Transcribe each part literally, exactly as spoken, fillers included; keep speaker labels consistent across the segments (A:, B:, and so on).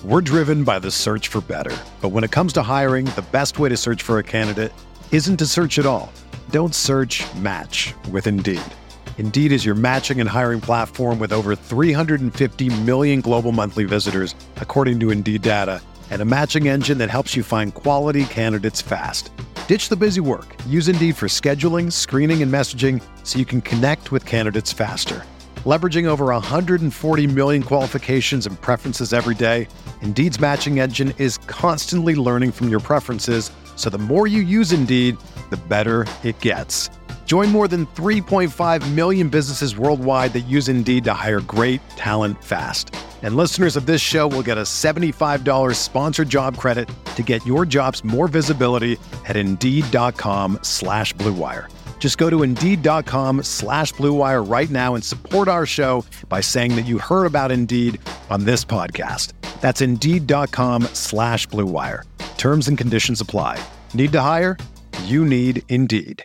A: We're driven by the search for better. But when it comes to hiring, the best way to search for a candidate isn't to search at all. Don't search, match with Indeed. Indeed is your matching and hiring platform with over three hundred fifty million global monthly visitors, according to Indeed data, and a matching engine that helps you find quality candidates fast. Ditch the busy work. Use Indeed for scheduling, screening, and messaging so you can connect with candidates faster. Leveraging over one hundred forty million qualifications and preferences every day, Indeed's matching engine is constantly learning from your preferences, so the more you use Indeed, the better it gets. Join more than three point five million businesses worldwide that use Indeed to hire great talent fast. And listeners of this show will get a seventy-five dollars sponsored job credit to get your jobs more visibility at Indeed.com slash Blue Wire. Just go to Indeed.com slash Blue Wire right now and support our show by saying that you heard about Indeed on this podcast. That's Indeed.com slash Blue Wire. Terms and conditions apply. Need to hire? You need Indeed.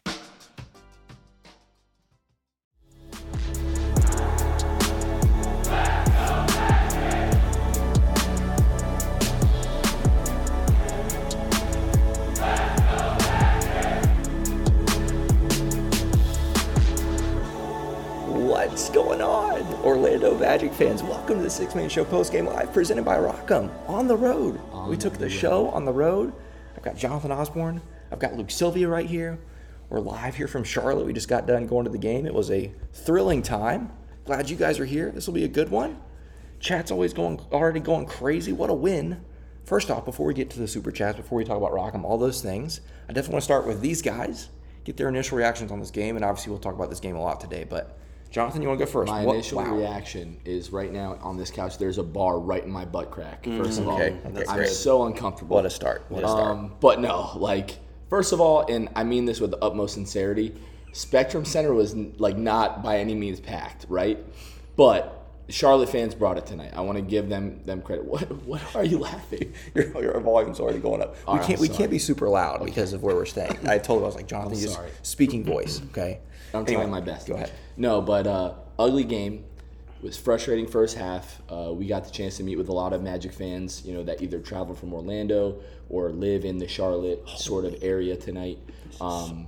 B: What's going on, Orlando Magic fans? Welcome to the Six Man Show postgame live, presented by Rock'em. On the road, on we took the, the show road. on the road. I've got Jonathan Osborne. I've got Luke Sylvia right here. We're live here from Charlotte. We just got done going to the game. It was a thrilling time. Glad you guys are here. This will be a good one. Chat's always going, already going crazy. What a win! First off, before we get to the super chats, before we talk about Rock'em, all those things, I definitely want to start with these guys. Get their initial reactions on this game, and obviously we'll talk about this game a lot today, but. Jonathan, you want to go first?
C: My
B: what,
C: initial
B: wow.
C: reaction is right now on this couch, there's a bar right in my butt crack. First
B: mm,
C: of all,
B: okay. okay,
C: I'm
B: great.
C: so uncomfortable.
B: What a start. What a start.
C: Um, but no, like, first of all, and I mean this with the utmost sincerity, Spectrum Center was like not by any means packed, right? But Charlotte fans brought it tonight. I want to give them them credit. What what are you laughing?
B: your, your volume's already going up.
C: All
B: we
C: right,
B: can't
C: I'm
B: we
C: sorry.
B: can't be super loud okay. because of where we're staying. I told him I was like, Jonathan,
C: I'm
B: you
C: sorry.
B: just speaking voice, okay?
C: I'm
B: anyway,
C: trying my best.
B: Go ahead.
C: No, but uh, ugly game. It was frustrating first half. Uh, we got the chance to meet with a lot of Magic fans, you know, that either travel from Orlando or live in the Charlotte sort of area tonight. Um,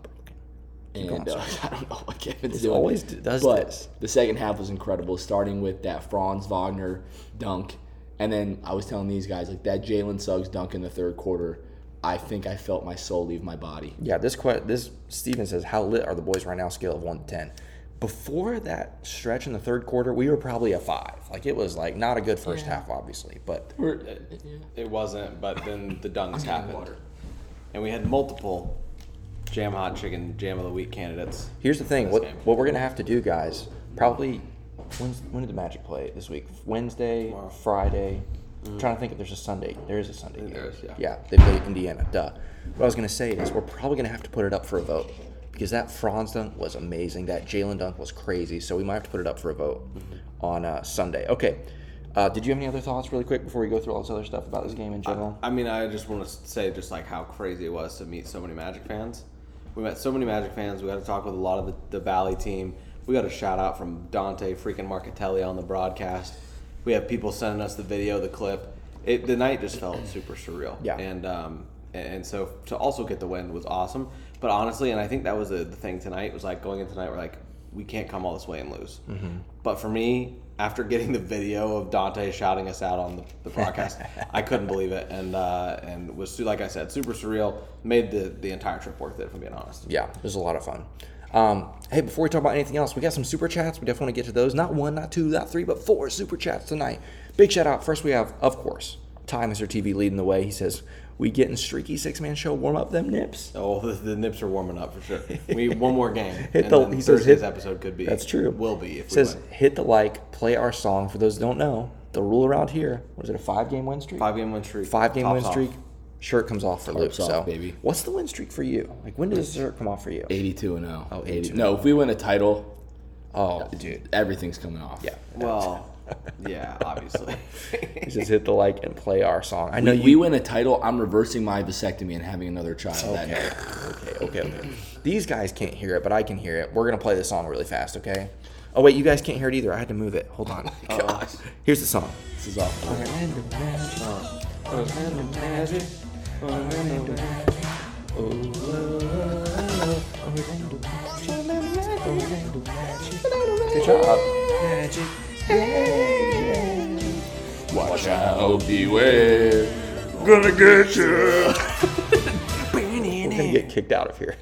C: and uh, I don't know what Kevin's
B: It
C: doing.
B: always does
C: but
B: this.
C: The second half was incredible, starting with that Franz Wagner dunk. And then I was telling these guys, like that Jalen Suggs dunk in the third quarter, I think I felt my soul leave my body.
B: Yeah, this que- this Steven says, how lit are the boys right now, scale of one to ten? Before that stretch in the third quarter, we were probably a five. Like, it was, like, not a good first yeah. half, obviously. But
D: We're, it wasn't, but then the dunks happened. Water. And we had multiple Jam Hot Chicken Jam of the Week candidates.
B: Here's the thing. What
D: game.
B: what we're going to have to do, guys, probably when's, when did the Magic play this week? Wednesday, Tomorrow. Friday. Mm-hmm. I'm trying to think if there's a Sunday. There is a Sunday game.
D: There is, yeah.
B: Yeah, they play Indiana. Duh. What I was going to say is we're probably going to have to put it up for a vote. Because that Franz dunk was amazing. That Jalen dunk was crazy. So we might have to put it up for a vote mm-hmm. on uh, Sunday. Okay. Uh, did you have any other thoughts really quick before we go through all this other stuff about this game in general?
D: I, I mean, I just want to say just like how crazy it was to meet so many Magic fans. We met so many Magic fans. We got to talk with a lot of the, the Valley team. We got a shout out from Dante freaking Marcatelli on the broadcast. We have people sending us the video, the clip. It, the night just felt super surreal.
B: Yeah.
D: And um, and so to also get the win was awesome. But honestly, and I think that was the, the thing tonight, was like going in tonight, we're like, we can't come all this way and lose. Mm-hmm. But for me, after getting the video of Dante shouting us out on the, the broadcast, I couldn't believe it. And uh, and was, like I said, super surreal. Made the, the entire trip worth it, if I'm being honest.
B: Yeah, it was a lot of fun. Um, hey, before we talk about anything else, we got some super chats. We definitely want to get to those. Not one, not two, not three, but four super chats tonight. Big shout out. First we have, of course, Ty, Mister T V leading the way. He says, we getting streaky six-man show, warm up them nips.
D: Oh, the, the nips are warming up for sure. We need one more game.
B: hit
D: and
B: the,
D: then
B: he says,
D: Thursday's
B: hit,
D: episode could be.
B: That's true.
D: Will be if we
B: says,
D: win.
B: Hit the like, play our song. For those who don't know, the rule around here, what is it, a five-game win streak?
D: Five-game win streak.
B: Five-game
D: Tops
B: win streak.
D: Off.
B: Shirt comes off for Luke.
C: Tops
B: So,
C: off, baby.
B: What's the win streak for you? Like, when does the shirt come off for you?
C: eighty-two and oh.
B: Oh, eighty-two.
C: No, if we win a title,
B: Oh, dude.
C: everything's coming off.
B: Yeah.
D: Well, yeah, obviously.
B: He says, hit the like and play our song. I know
C: We,
B: you.
C: we win a title, I'm reversing my vasectomy and having another child that
B: Okay,
C: night.
B: okay, okay, okay. These guys can't hear it, but I can hear it. We're going to play this song really fast, okay? Oh, wait, you guys can't hear it either. I had to move it. Hold on.
D: Gosh.
B: Here's the song.
C: This is awful.
B: Orlando Magic. Orlando Magic. Orlando Magic. Oh, Orlando Magic. Orlando Magic. Good job. Magic.
C: Watch out, beware. Gonna get you.
B: We're gonna get kicked out of here.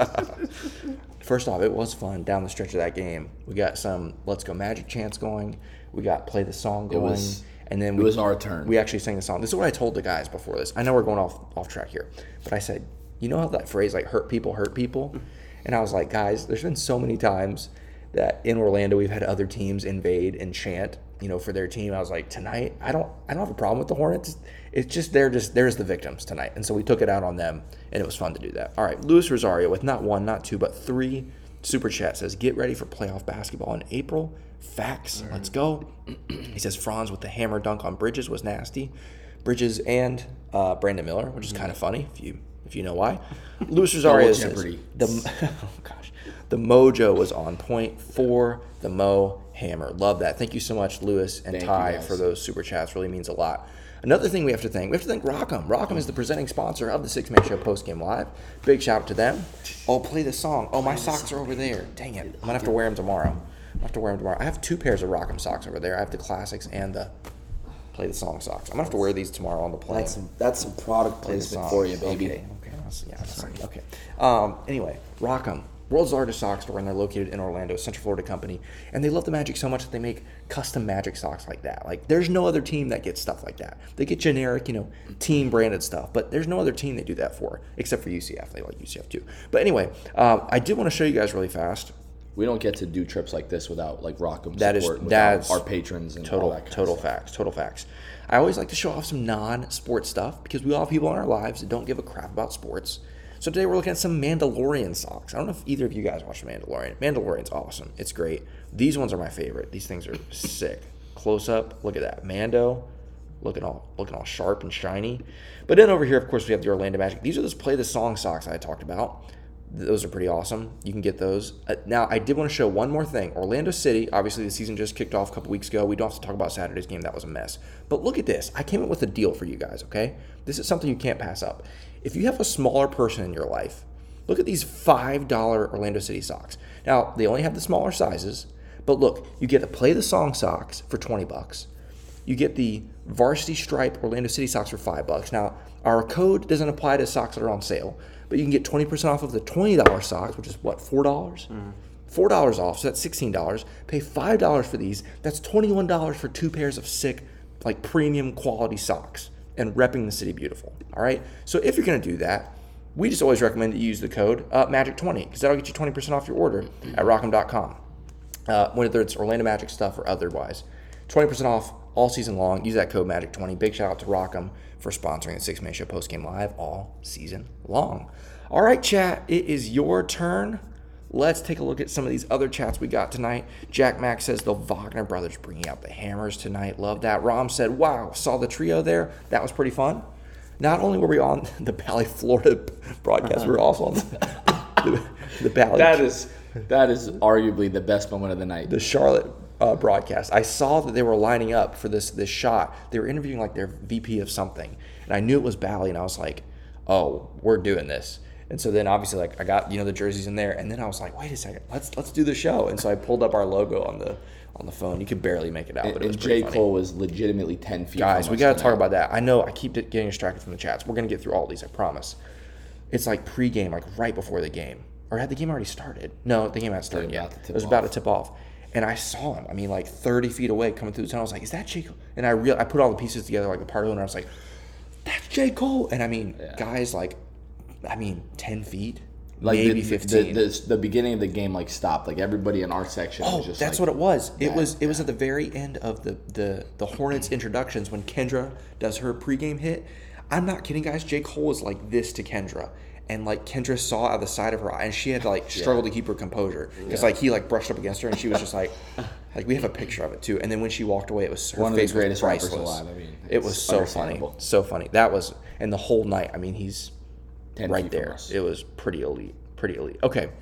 B: First off, it was fun down the stretch of that game. We got some "Let's Go Magic" chants going. We got "Play the Song" going,
C: was,
B: and then
C: it
B: we,
C: was our turn.
B: We actually sang the song. This is what I told the guys before this. I know we're going off off track here, but I said, you know how that phrase like "hurt people, hurt people," and I was like, guys, there's been so many times that in Orlando we've had other teams invade and chant, you know, for their team. I was like, tonight, I don't, I don't have a problem with the Hornets. It's just they're just there's the victims tonight, and so we took it out on them, and it was fun to do that. All right, Luis Rosario with not one, not two, but three super chat says, "Get ready for playoff basketball in April." Facts. Let's go. He says Franz with the hammer dunk on Bridges was nasty. Bridges and uh, Brandon Miller, which is kind of funny if you if you know why. Luis Rosario says the oh gosh, the mojo was on point for the Mo Hammer. Love that. Thank you so much, Luis and
C: Thank
B: Ty,
C: you
B: for those super chats. Really means a lot. Another thing we have to thank, we have to thank Rock'em. Rock'em is the presenting sponsor of the Six Man Show Postgame Live. Big shout out to them. Oh, play the song. Oh, my socks are over there. Dang it. I'm going to have to wear them tomorrow. I'm going to have to wear them tomorrow. I have two pairs of Rock'em socks over there. I have the classics and the play the song socks. I'm going to have to wear these tomorrow on the plane.
C: That's some, that's some product placement for you, baby.
B: Okay, okay. That's, yeah, that's right. Okay. Um, anyway, Rock'em. World's largest sock store, and they're located in Orlando, Central Florida company. And they love the Magic so much that they make custom Magic socks like that. Like, there's no other team that gets stuff like that. They get generic, you know, team branded stuff, but there's no other team they do that for, except for U C F. They like U C F too. But anyway, um, I did want to show you guys really fast.
C: We don't get to do trips like this without like Rock'em
B: That is
C: support,
B: that's
C: our patrons and
B: total
C: all that kind
B: total
C: of stuff.
B: facts. Total facts. I always like to show off some non-sports stuff because we all have people in our lives that don't give a crap about sports. So today we're looking at some Mandalorian socks. I don't know if either of you guys watch The Mandalorian. Mandalorian's awesome. It's great. These ones are my favorite. These things are sick. Close up. Look at that. Mando. Looking all looking all sharp and shiny. But then over here, of course, we have the Orlando Magic. These are those Play the Song socks I talked about. Those are pretty awesome. You can get those. Uh, now, I did want to show one more thing. Orlando City, obviously the season just kicked off a couple weeks ago. We don't have to talk about Saturday's game. That was a mess. But look at this. I came up with a deal for you guys, okay? This is something you can't pass up. If you have a smaller person in your life, look at these five dollar Orlando City socks. Now, they only have the smaller sizes, but look, you get the Play the Song socks for twenty bucks. You get the Varsity Stripe Orlando City socks for five bucks. Now, our code doesn't apply to socks that are on sale, but you can get twenty percent off of the twenty dollar socks, which is what, four dollars? Mm. four dollars off, so that's sixteen dollars. Pay five dollars for these. That's twenty-one dollars for two pairs of sick, like premium quality socks and repping the city beautiful. All right? So if you're going to do that, we just always recommend that you use the code uh, magic twenty because that'll get you twenty percent off your order at rock'em dot com. Uh, whether it's Orlando Magic stuff or otherwise. twenty percent off all season long. Use that code magic twenty. Big shout out to Rock'em for sponsoring the Six Man Show Postgame Live all season long. All right, chat, it is your turn. Let's take a look at some of these other chats we got tonight. Jack Mack says the Wagner brothers bringing out the hammers tonight. Love that. Rom said, wow, saw the trio there. That was pretty fun. Not only were we on the Bally, Florida broadcast, uh-huh. we were also on the, the, the Bally.
C: That is, that is arguably the best moment of the night.
B: The Charlotte uh, broadcast. I saw that they were lining up for this this shot. They were interviewing like their V P of something. And I knew it was Bally, and I was like, oh, we're doing this. And so then obviously like I got, you know, the jerseys in there, and then I was like, wait a second, let's let's do the show. And so I pulled up our logo on the on the phone. You could barely make it out,
C: and,
B: but it was
C: and
B: pretty
C: J.
B: funny.
C: Cole was legitimately ten feet.
B: Guys,
C: from
B: we
C: us
B: got to
C: tonight.
B: talk about that. I know I keep getting distracted from the chats. We're gonna get through all these, I promise. It's like pregame, like right before the game, or had the game already started? No, the game hadn't started yet. It was about to tip off, and I saw him. I mean, like thirty feet away, coming through the tunnel. I was like, "Is that J. Cole?" And I real I put all the pieces together like a part of it, and I was like, "That's J. Cole." And I mean, yeah. guys, like, I mean, ten feet. Like maybe
C: the,
B: fifteen.
C: The, the, the beginning of the game like stopped. Like everybody in our section
B: oh,
C: was just
B: that's
C: like,
B: what it was. It
C: that,
B: was it
C: yeah.
B: was at the very end of the, the, the Hornets introductions when Kendra does her pregame hit. I'm not kidding, guys. J. Cole was like this to Kendra. And like Kendra saw out of the side of her eye, and she had to like struggle yeah. to keep her composure. Because yeah. like he like brushed up against her, and she was just like, like we have a picture of it too. And then when she walked away, it was her
C: one
B: face
C: of the greatest
B: was priceless.
C: rappers alive. I mean,
B: it was so funny, so funny. That was, and the whole night. I mean, he's right there. It was pretty elite, pretty elite. Okay,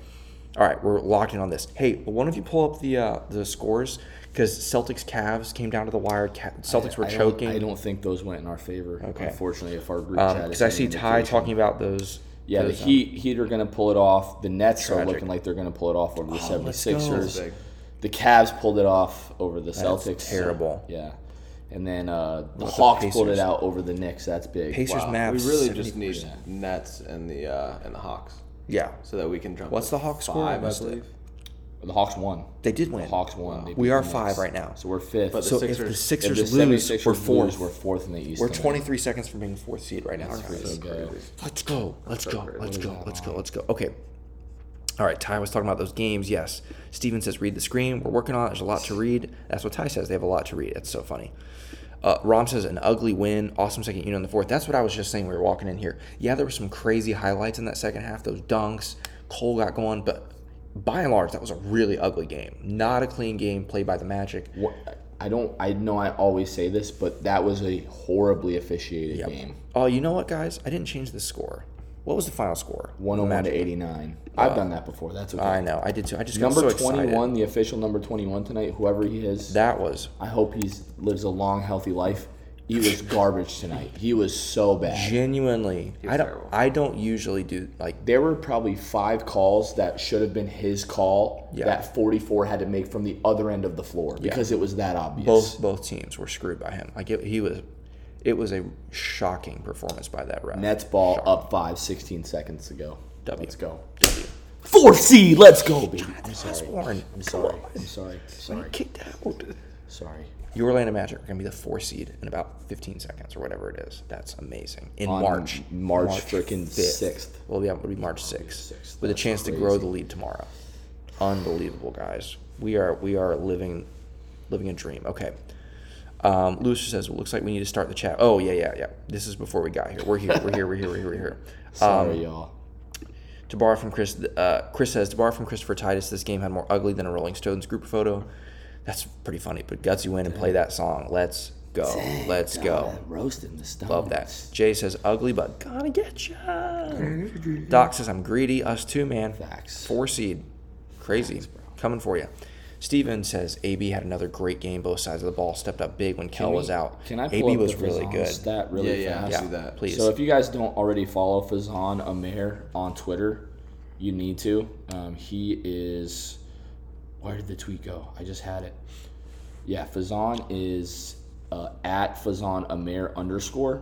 B: All right, we're locked in on this. Hey, will one of you pull up the uh, the scores? Because Celtics Cavs came down to the wire. Celtics
C: I,
B: were
C: I
B: choking.
C: Don't, I don't think those went in our favor.
B: Okay.
C: Unfortunately, if our group
B: Um,
C: chat is
B: because I see Ty
C: indication.
B: talking about those.
C: Yeah,
B: those,
C: the
B: um,
C: Heat Heat are going to pull it off. The Nets
B: Tragic.
C: are looking like they're going to pull it off over the
B: Oh, let's
C: 76ers.
D: go.
C: The Cavs pulled it off over the
B: That's
C: Celtics.
B: terrible.
C: Yeah. And then uh, the
B: What
C: Hawks
B: the
C: pulled it
B: Pacers?
C: out over the Knicks. That's big.
B: Pacers,
D: Wow.
B: Mavs.
D: We really
B: seventy
D: just need
B: percent.
D: Nets and the uh, and the Hawks
B: Yeah.
D: so that we can jump.
B: What's
D: to
B: the Hawks score? I
D: five, I
B: missed it.
D: believe.
C: The Hawks won.
B: They did win.
C: The Hawks won. They
B: We
C: beat
B: are
C: the
B: five
C: Knicks.
B: right now.
C: So we're fifth.
D: But the
B: So
D: Sixers-
B: if the
C: if
B: Sixers
C: the
B: lose,
C: seventy-sixers
B: we're
C: lose,
B: fourth.
C: we're fourth in the East.
B: We're
C: tonight.
B: twenty-three seconds from being fourth seed right now.
C: That's
B: guys.
C: pretty good.
B: Let's go. Let's go.
D: crazy.
B: Let's
C: What
B: go.
C: is that
B: Let's go.
C: on?
B: Let's go. Okay. All right. Ty was talking about those games. Yes. Steven says, read the screen. We're working on it. There's a lot to read. That's what Ty says. They have a lot to read. It's so funny. Uh, Rom says, an ugly win. Awesome second unit in the fourth. That's what I was just saying. We were walking in here. Yeah, there were some crazy highlights in that second half. Those dunks. Cole got going. But by and large, that was a really ugly game. Not a clean game played by the Magic.
C: What, I don't. I know I always say this, but that was a horribly officiated
B: Yep.
C: game.
B: Oh, you know what, guys? I didn't change the score. What was the final score?
C: one oh one to eighty-nine. I've done that before. That's okay.
B: I know. I did too. I just got
C: Number
B: so excited.
C: twenty-one, the official number twenty-one tonight, whoever he is,
B: That was
C: I hope he lives a long, healthy life. He was garbage tonight. He was so bad.
B: genuinely. I don't.
D: terrible.
B: I don't usually do like.
C: There were probably five calls that should have been his call
B: Yeah.
C: that forty-four had to make from the other end of the floor because it was that obvious.
B: Both both teams were screwed by him. Like it, he was. It was a shocking performance by that ref.
C: Nets ball up five, sixteen seconds to go.
B: W.
C: Let's go.
B: W.
C: Four seed, let's go, baby. I'm sorry.
B: Warren,
C: I'm sorry. I'm sorry. Sorry.
B: Kicked out.
C: Sorry.
B: Your Orlando Magic are gonna be the four seed in about fifteen seconds or whatever it is. That's amazing. In
C: On
B: March,
C: March freaking
B: fifth.
C: sixth.
B: Well, yeah, it'll be March sixth,
C: sixth.
B: with a
C: That's
B: chance to
C: crazy.
B: grow the lead tomorrow. Unbelievable, guys. We are we are living living a dream. Okay. Um, Lewis says, well, looks like we need to start the chat. Oh, yeah, yeah, yeah. This is before we got here. We're here, we're here, we're here, we're here, we're here.
C: Sorry,
B: Um,
C: y'all.
B: To borrow from Chris, uh, Chris says, to borrow from Christopher Titus, this game had more ugly than a Rolling Stones group photo. That's pretty funny, but gutsy win and play that song. Let's go. Let's go.
C: Roasting the stones.
B: Love that. Jay says, ugly, but gotta get ya. Doc says, I'm greedy. Us too, man.
C: Facts.
B: Four seed. Crazy.
C: Facts, bro.
B: Coming for you. Steven says, A B had another great game. Both sides of the ball stepped up big when Kel
C: we-
B: was out.
C: Can I
B: A
C: pull
B: B
C: up
B: was
C: the
B: really
C: Fazan
B: good.
C: stat really
D: Yeah, yeah,
C: fast?
D: I see that.
B: Please.
C: So if you guys don't already follow Fazan Amer on Twitter, you need to. Um, he is. Where did the tweet go? I just had it. Yeah, Fazan is uh, at Fazan Amer underscore,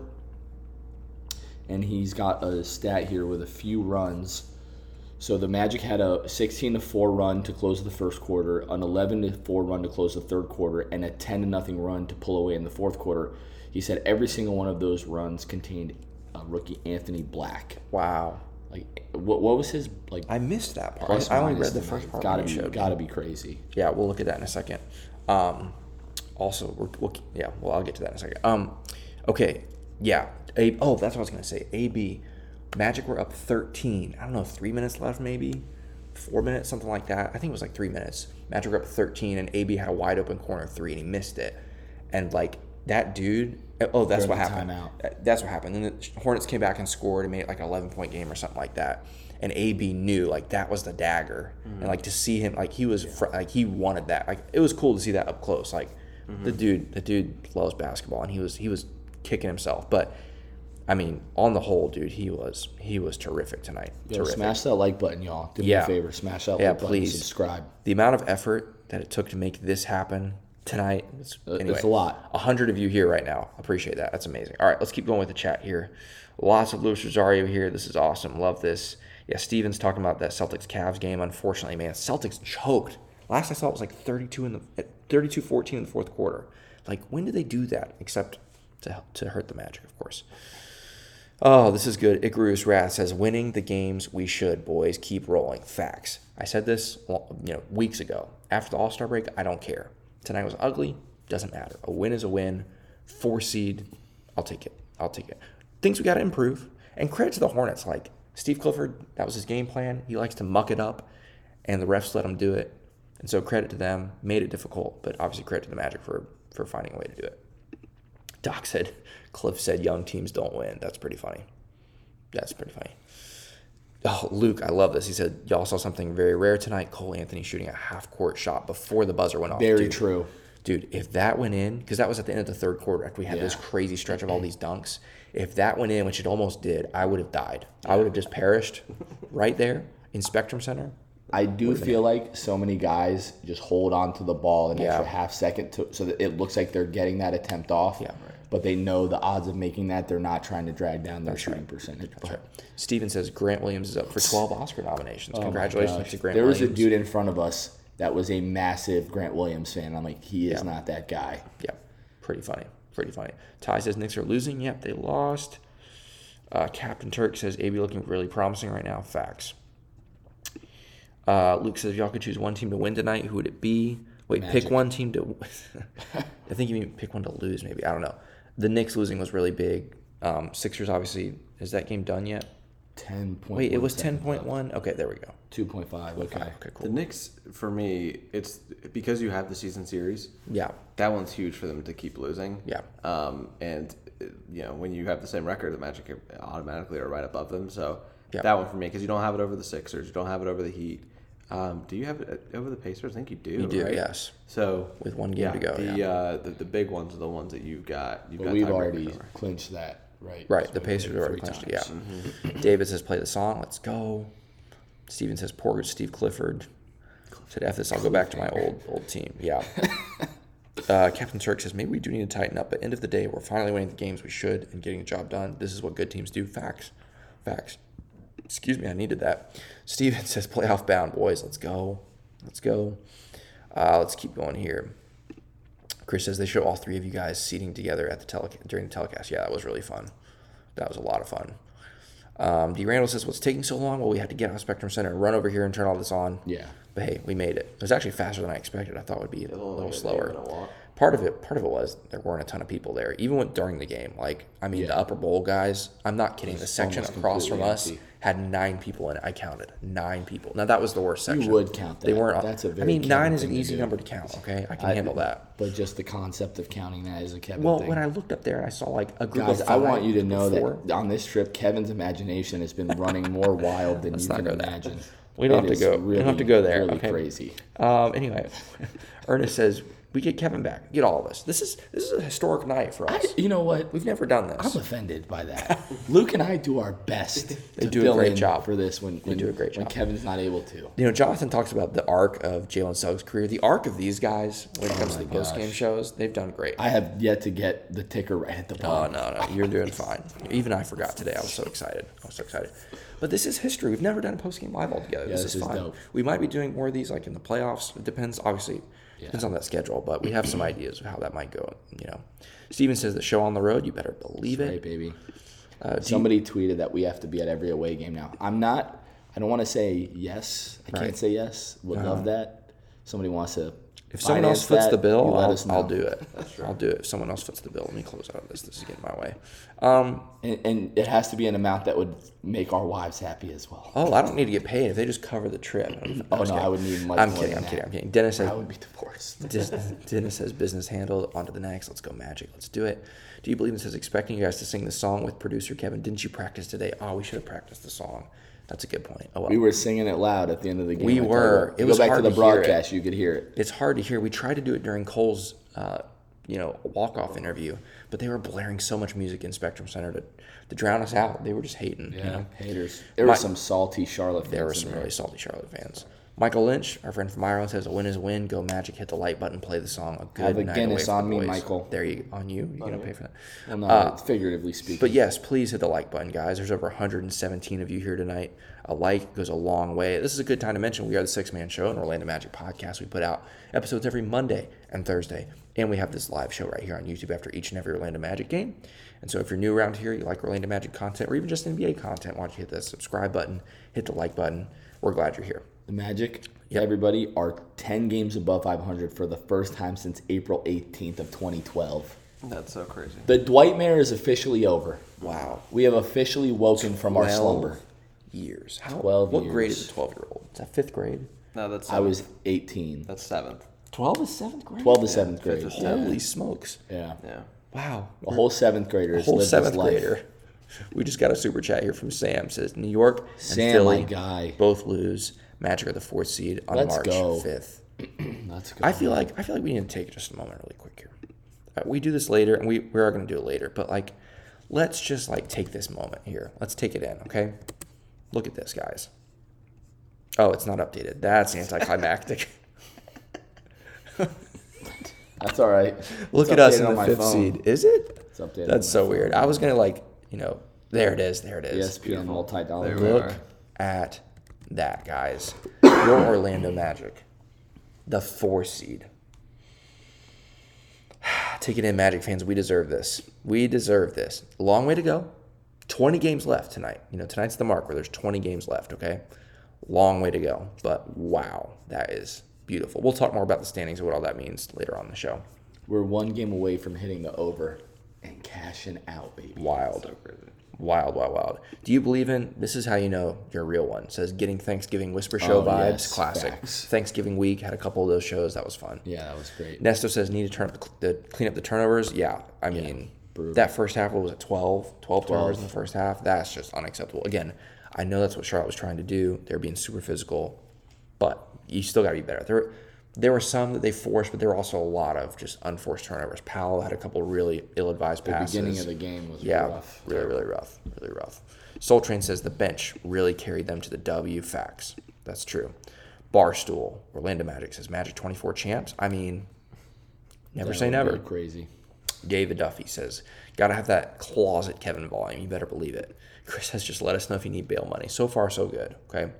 C: and he's got a stat here with a few runs. So the Magic had a sixteen to four run to close the first quarter, an eleven to four run to close the third quarter, and a ten to nothing run to pull away in the fourth quarter. He said every single one of those runs contained uh, rookie Anthony Black.
B: Wow.
C: Like, what what was his like?
B: I missed that part.
C: plus
B: I only
C: minus
B: read the
C: tonight?
B: first part.
C: Gotta
B: when
C: be,
B: you showed
C: gotta
B: me.
C: be crazy.
B: Yeah, we'll look at that in a second. Um, also, we're, we'll, yeah, well, I'll get to that in a second. Um, okay, yeah. A, oh, that's what I was going to say. A B, Magic were up thirteen. I don't know, three minutes left maybe? Four minutes, something like that. I think it was like three minutes. Magic were up thirteen, and A B had a wide open corner three, and he missed it. And, like, that dude, oh, that's
C: During
B: what
C: the
B: happened.
C: timeout.
B: That's what happened. And the Hornets came back and scored and made it like an eleven-point game or something like that. And A B knew, like, that was the dagger. Mm-hmm. And, like, to see him, like, he was, yeah. fr- like, he wanted that. Like, it was cool to see that up close. Like, mm-hmm. the dude, the dude loves basketball, and he was, he was kicking himself. But, I mean, on the whole, dude, he was, he was terrific tonight.
C: Yo,
B: terrific.
C: smash that like button, y'all. Do me
B: Yeah.
C: a favor, smash that
B: Yeah,
C: like button.
B: please.
C: Subscribe.
B: The amount of effort that it took to make this happen tonight. It's, anyway,
C: it's a lot.
B: A hundred of you here right now. Appreciate that. That's amazing. All right, let's keep going with the chat here. Lots of Luis Rosario here. This is awesome. Love this. Yeah, Steven's talking about that Celtics-Cavs game. Unfortunately, man, Celtics choked. Last I saw it was like thirty-two in the thirty-two fourteen in the fourth quarter. Like, when did they do that? Except to to hurt the Magic, of course. Oh, this is good. Icarus Wrath says, winning the games we should, boys. Keep rolling. Facts. I said this, you know, weeks ago. After the All-Star break, I don't care. Tonight was ugly. Doesn't matter. A win is a win. Four seed. I'll take it. I'll take it. Things we got to improve. And credit to the Hornets. Like, Steve Clifford, that was his game plan. He likes to muck it up, and the refs let him do it. And so credit to them. Made it difficult, but obviously credit to the Magic for, for finding a way to do it. Doc said, Cliff said young teams don't win. That's pretty funny. That's pretty funny. Oh, Luke, I love this. He said, y'all saw something very rare tonight. Cole Anthony shooting a half-court shot before the buzzer went off.
C: Very
B: Dude,
C: true.
B: Dude, if that went in, because that was at the end of the third quarter after we had
C: Yeah.
B: this crazy stretch of all these dunks. If that went in, which it almost did, I would have died. I would have just perished right there in Spectrum Center.
C: I do feel like so many guys just hold on to the ball an
B: Yeah.
C: extra half second to, so that it looks like they're getting that attempt off.
B: Yeah, right.
C: But they know the odds of making that. They're not trying to drag down their shooting percentage.
B: That's right. Steven says Grant Williams is up for twelve Oscar nominations. Congratulations
C: Gosh.
B: to Grant
C: There
B: Williams.
C: was a dude in front of us that was a massive Grant Williams fan. I'm like, he is
B: Yeah.
C: not that guy.
B: Yeah, pretty funny. Pretty funny. Ty says Knicks are losing. Yep, they lost. Uh, Captain Turk says A B looking really promising right now. Facts. Uh, Luke says if y'all could choose one team to win tonight, who would it be? Wait,
C: Magic.
B: pick one team to. I think you mean pick one to lose. Maybe I don't know. The Knicks losing was really big. Um, Sixers obviously. Is that game done yet?
C: ten point one.
B: Wait, it was ten point one. Okay, there we go.
C: two point five. Okay.
B: Okay,
D: The
B: cool.
D: Knicks, for me, it's because you have the season series.
B: Yeah,
D: That one's huge for them to keep losing.
B: Yeah.
D: Um, and uh, you know, when you have the same record, the Magic automatically are right above them. So
B: Yeah.
D: that one for me, because you don't have it over the Sixers, you don't have it over the Heat. Um, do you have it over the Pacers? I think you do.
B: you do.
D: right?
B: Yes.
D: So
B: With one game
D: yeah,
B: to go,
D: the
B: yeah.
D: uh, the the big ones are the ones that you've got. You've
C: But
D: got
C: we've
D: tiebreakers
C: already
D: over.
C: clinched that, right?
B: Right,
C: So
B: the
C: we
B: Pacers
C: played
B: are already
C: three
B: clinched it, yeah.
C: times.
B: David says play the song. Let's go. Steven says poor good Steve Clifford. Said F this, I'll go back to my old old team. Yeah. uh, Captain Turk says maybe we do need to tighten up, but end of the day, we're finally winning the games we should and getting the job done. This is what good teams do. Facts. Facts. Excuse me, I needed that. Steven says playoff bound, boys. Let's go. Let's go. Uh, let's keep going here. Chris says they show all three of you guys seating together at the tele- during the telecast. Yeah, that was really fun. That was a lot of fun. Um, D. Randall says, what's taking so long? Well, we had to get out of Spectrum Center and run over here and turn all this on.
C: Yeah.
B: But hey, we made it. It was actually faster than I expected. I thought it would be a
D: It'll
B: little
D: only be a
B: slower.
D: minute walk.
B: Part of it, part of it was there weren't a ton of people there, even with, during the game. Like, I mean, the
C: Yeah.
B: upper bowl guys. I'm not kidding. The
C: was
B: section
C: almost
B: across from
C: completely
B: us
C: empty.
B: had nine people in it. I counted nine people. Now that was the worst section.
C: would count
B: They
C: that.
B: weren't.
C: That's a
B: I
C: very
B: mean,
C: Kevin
B: nine is an
C: thing to
B: easy
C: do.
B: number to count. Okay, I can
C: I-
B: handle that.
C: But just the concept of counting that is a Kevin
B: Well,
C: thing.
B: when I looked up there and I saw like a group
C: Guys,
B: of
C: I
B: five
C: want you to know
B: or four,
C: that on this trip, Kevin's imagination has been running more wild than you
B: not
C: can
B: go there.
C: imagine.
B: We don't
C: It
B: have to
C: is
B: go- we don't have to go there,
C: Really
B: okay?
C: crazy.
B: Um, anyway, Ernest says we get Kevin back. Get all of us. This is this is a historic night for us.
C: You know what?
B: We've never done this.
C: I'm offended by that. Luke and I do our best.
B: They
C: to
B: do a
C: fill
B: great
C: in
B: job.
C: for this when, when
B: do a great
C: when
B: job.
C: Kevin's not able to.
B: You know, Jonathan talks about the arc of Jalen Suggs' career. The arc of these guys when it comes to
C: Oh my
B: the post game
C: gosh.
B: shows, they've done great.
C: I have yet to get the ticker right at the
B: Oh
C: bottom.
B: no, no, you're doing fine. Even I forgot today. I was so excited. I was so excited. But this is history. We've never done a post game live all together.
C: Yeah,
B: this,
C: this
B: is
C: is
B: fun.
C: dope.
B: We might be doing more of these like in the playoffs. It depends. Obviously, depends on that schedule. But we have some ideas of how that might go. You know, Steven says the show on the road. You better believe it.
C: Right, baby.
B: Uh, do you-
C: Somebody tweeted that we have to be at every away game now. I'm not. I don't want to say yes. I
B: Right.
C: can't say yes. Would love that. Somebody wants to.
B: If someone else
C: finance
B: foots
C: that,
B: the bill,
C: you let
B: I'll,
C: us know.
B: I'll do it. I'll do it. If someone else foots the bill, let me close out of this. This is getting my way. Um,
C: And, and it has to be an amount that would make our wives happy as well.
B: oh, I don't need to get paid if they just cover the trip. I'm,
C: Oh,
B: I'm
C: no, I would need much
B: I'm
C: more
B: kidding.
C: than
B: I'm
C: that.
B: kidding. I'm kidding. Dennis says.
C: I would be divorced.
B: Dis- Dennis says business handled. On to the next. Let's go Magic. Let's do it. Do you believe it says expecting you guys to sing the song with producer Kevin? Didn't you practice today? Oh, we should have practiced the song. That's a good point. Oh, well.
C: We were singing it loud at the end of the game.
B: We
C: I tell you
B: were.
C: what.
B: It
C: You
B: was
C: go back
B: hard
C: to the
B: to hear it.
C: broadcast, you could hear it.
B: It's hard to hear. We tried to do it during Cole's, uh, you know, walk-off interview, but they were blaring so much music in Spectrum Center to, to drown us out. They were just hating. You know?
C: haters. There
B: My-
C: were some salty Charlotte fans.
B: There were
C: in
B: some
C: there.
B: really salty Charlotte fans. Michael Lynch, our friend from Ireland, says a win is a win. Go Magic, hit the like button, play the song. A good
C: Have a
B: night
C: Guinness
B: away for
C: on
B: the
C: me,
B: boys.
C: Michael.
B: There you on you. You gonna pay for that?
C: Well, no,
B: Uh,
C: figuratively speaking.
B: But yes, please hit the like button, guys. There's over one hundred seventeen of you here tonight. A like goes a long way. This is a good time to mention we are the Six Man Show, an Orlando Magic podcast. We put out episodes every Monday and Thursday, and we have this live show right here on YouTube after each and every Orlando Magic game. And so if you're new around here, you like Orlando Magic content, or even just N B A content, why don't you hit the subscribe button, hit the like button. We're glad you're here.
C: The Magic, everybody, are ten games above five hundred for the first time since April eighteenth of twenty twelve.
D: That's so crazy.
C: The Dwightmare is officially over.
B: Wow.
C: We have officially woken from our
B: twelve
C: slumber.
B: Years. How,
C: twelve
B: What grade
C: years.
B: is a twelve-year-old? Is that fifth grade?
D: No, that's
C: I was eighteen.
D: that's seventh.
B: twelve is seventh grade?
C: twelve to seventh grade.
D: fifth is
C: Yeah.
B: Holy smokes.
C: Yeah.
D: Yeah.
B: Wow.
C: A whole seventh grader.
B: A whole seventh grader. We just got a super chat here from Sam. Says New York and
C: Sam,
B: Philly
C: my guy.
B: both lose. Magic are the fourth seed on
C: Let's
B: March
C: go.
B: fifth.
C: Let's go.
B: I feel like I feel like we need to take just a moment really quick here. Uh, we do this later, and we, we are going to do it later, but like, let's just like take this moment here. Let's take it in, okay? Look at this, guys. Oh, it's not updated. That's anticlimactic.
C: That's all right.
B: Look
C: It's
B: at us
C: updated
B: in
C: on
B: the
C: my
B: fifth
C: phone.
B: seed. Is it?
C: It's updated.
B: That's
C: on
B: so
C: my
B: weird.
C: phone.
B: I was gonna like, you know, there it is. There it
C: E
B: is.
C: S P N multi-dollar.
D: There we
C: bill.
B: Look at that, guys. Your Orlando Magic, the four seed. Take it in, Magic fans. We deserve this. We deserve this. Long way to go. twenty games left tonight. You know, tonight's the mark where there's twenty games left, okay? Long way to go. But wow, that is beautiful. We'll talk more about the standings and what all that means later on in the show.
C: We're one game away from hitting the over and cashing out, baby.
B: Wild.
D: So crazy.
B: Wild, wild, wild. Do you believe in, this is how you know you're a real one. It says getting Thanksgiving Whisper Show
C: Oh,
B: vibes.
C: yes,
B: Classic.
C: facts.
B: Thanksgiving week, had a couple of those shows. That was fun.
C: Yeah, that was great.
B: Nesto says need to turn up the, the clean up the turnovers. Yeah, I mean,
C: brutal.
B: that first half, what was it, twelve? twelve turnovers in
C: twelve.
B: the first half? That's just unacceptable. Again, I know that's what Charlotte was trying to do. They're being super physical, but you still got to be better. There, there were some that they forced, but there were also a lot of just unforced turnovers. Powell had a couple really ill-advised
C: The
B: passes.
C: beginning of the game was
B: Yeah,
C: rough.
B: really, really rough. Really rough. Soul Train says the bench really carried them to the W. Facts. That's true. Barstool, Orlando Magic says Magic twenty-four champs. I mean, never
C: That
B: say
C: would
B: never.
C: be Crazy.
B: David Duffy says, gotta have that closet Kevin volume. You better believe it. Chris has just let us know if you need bail money. So far, so good. Okay.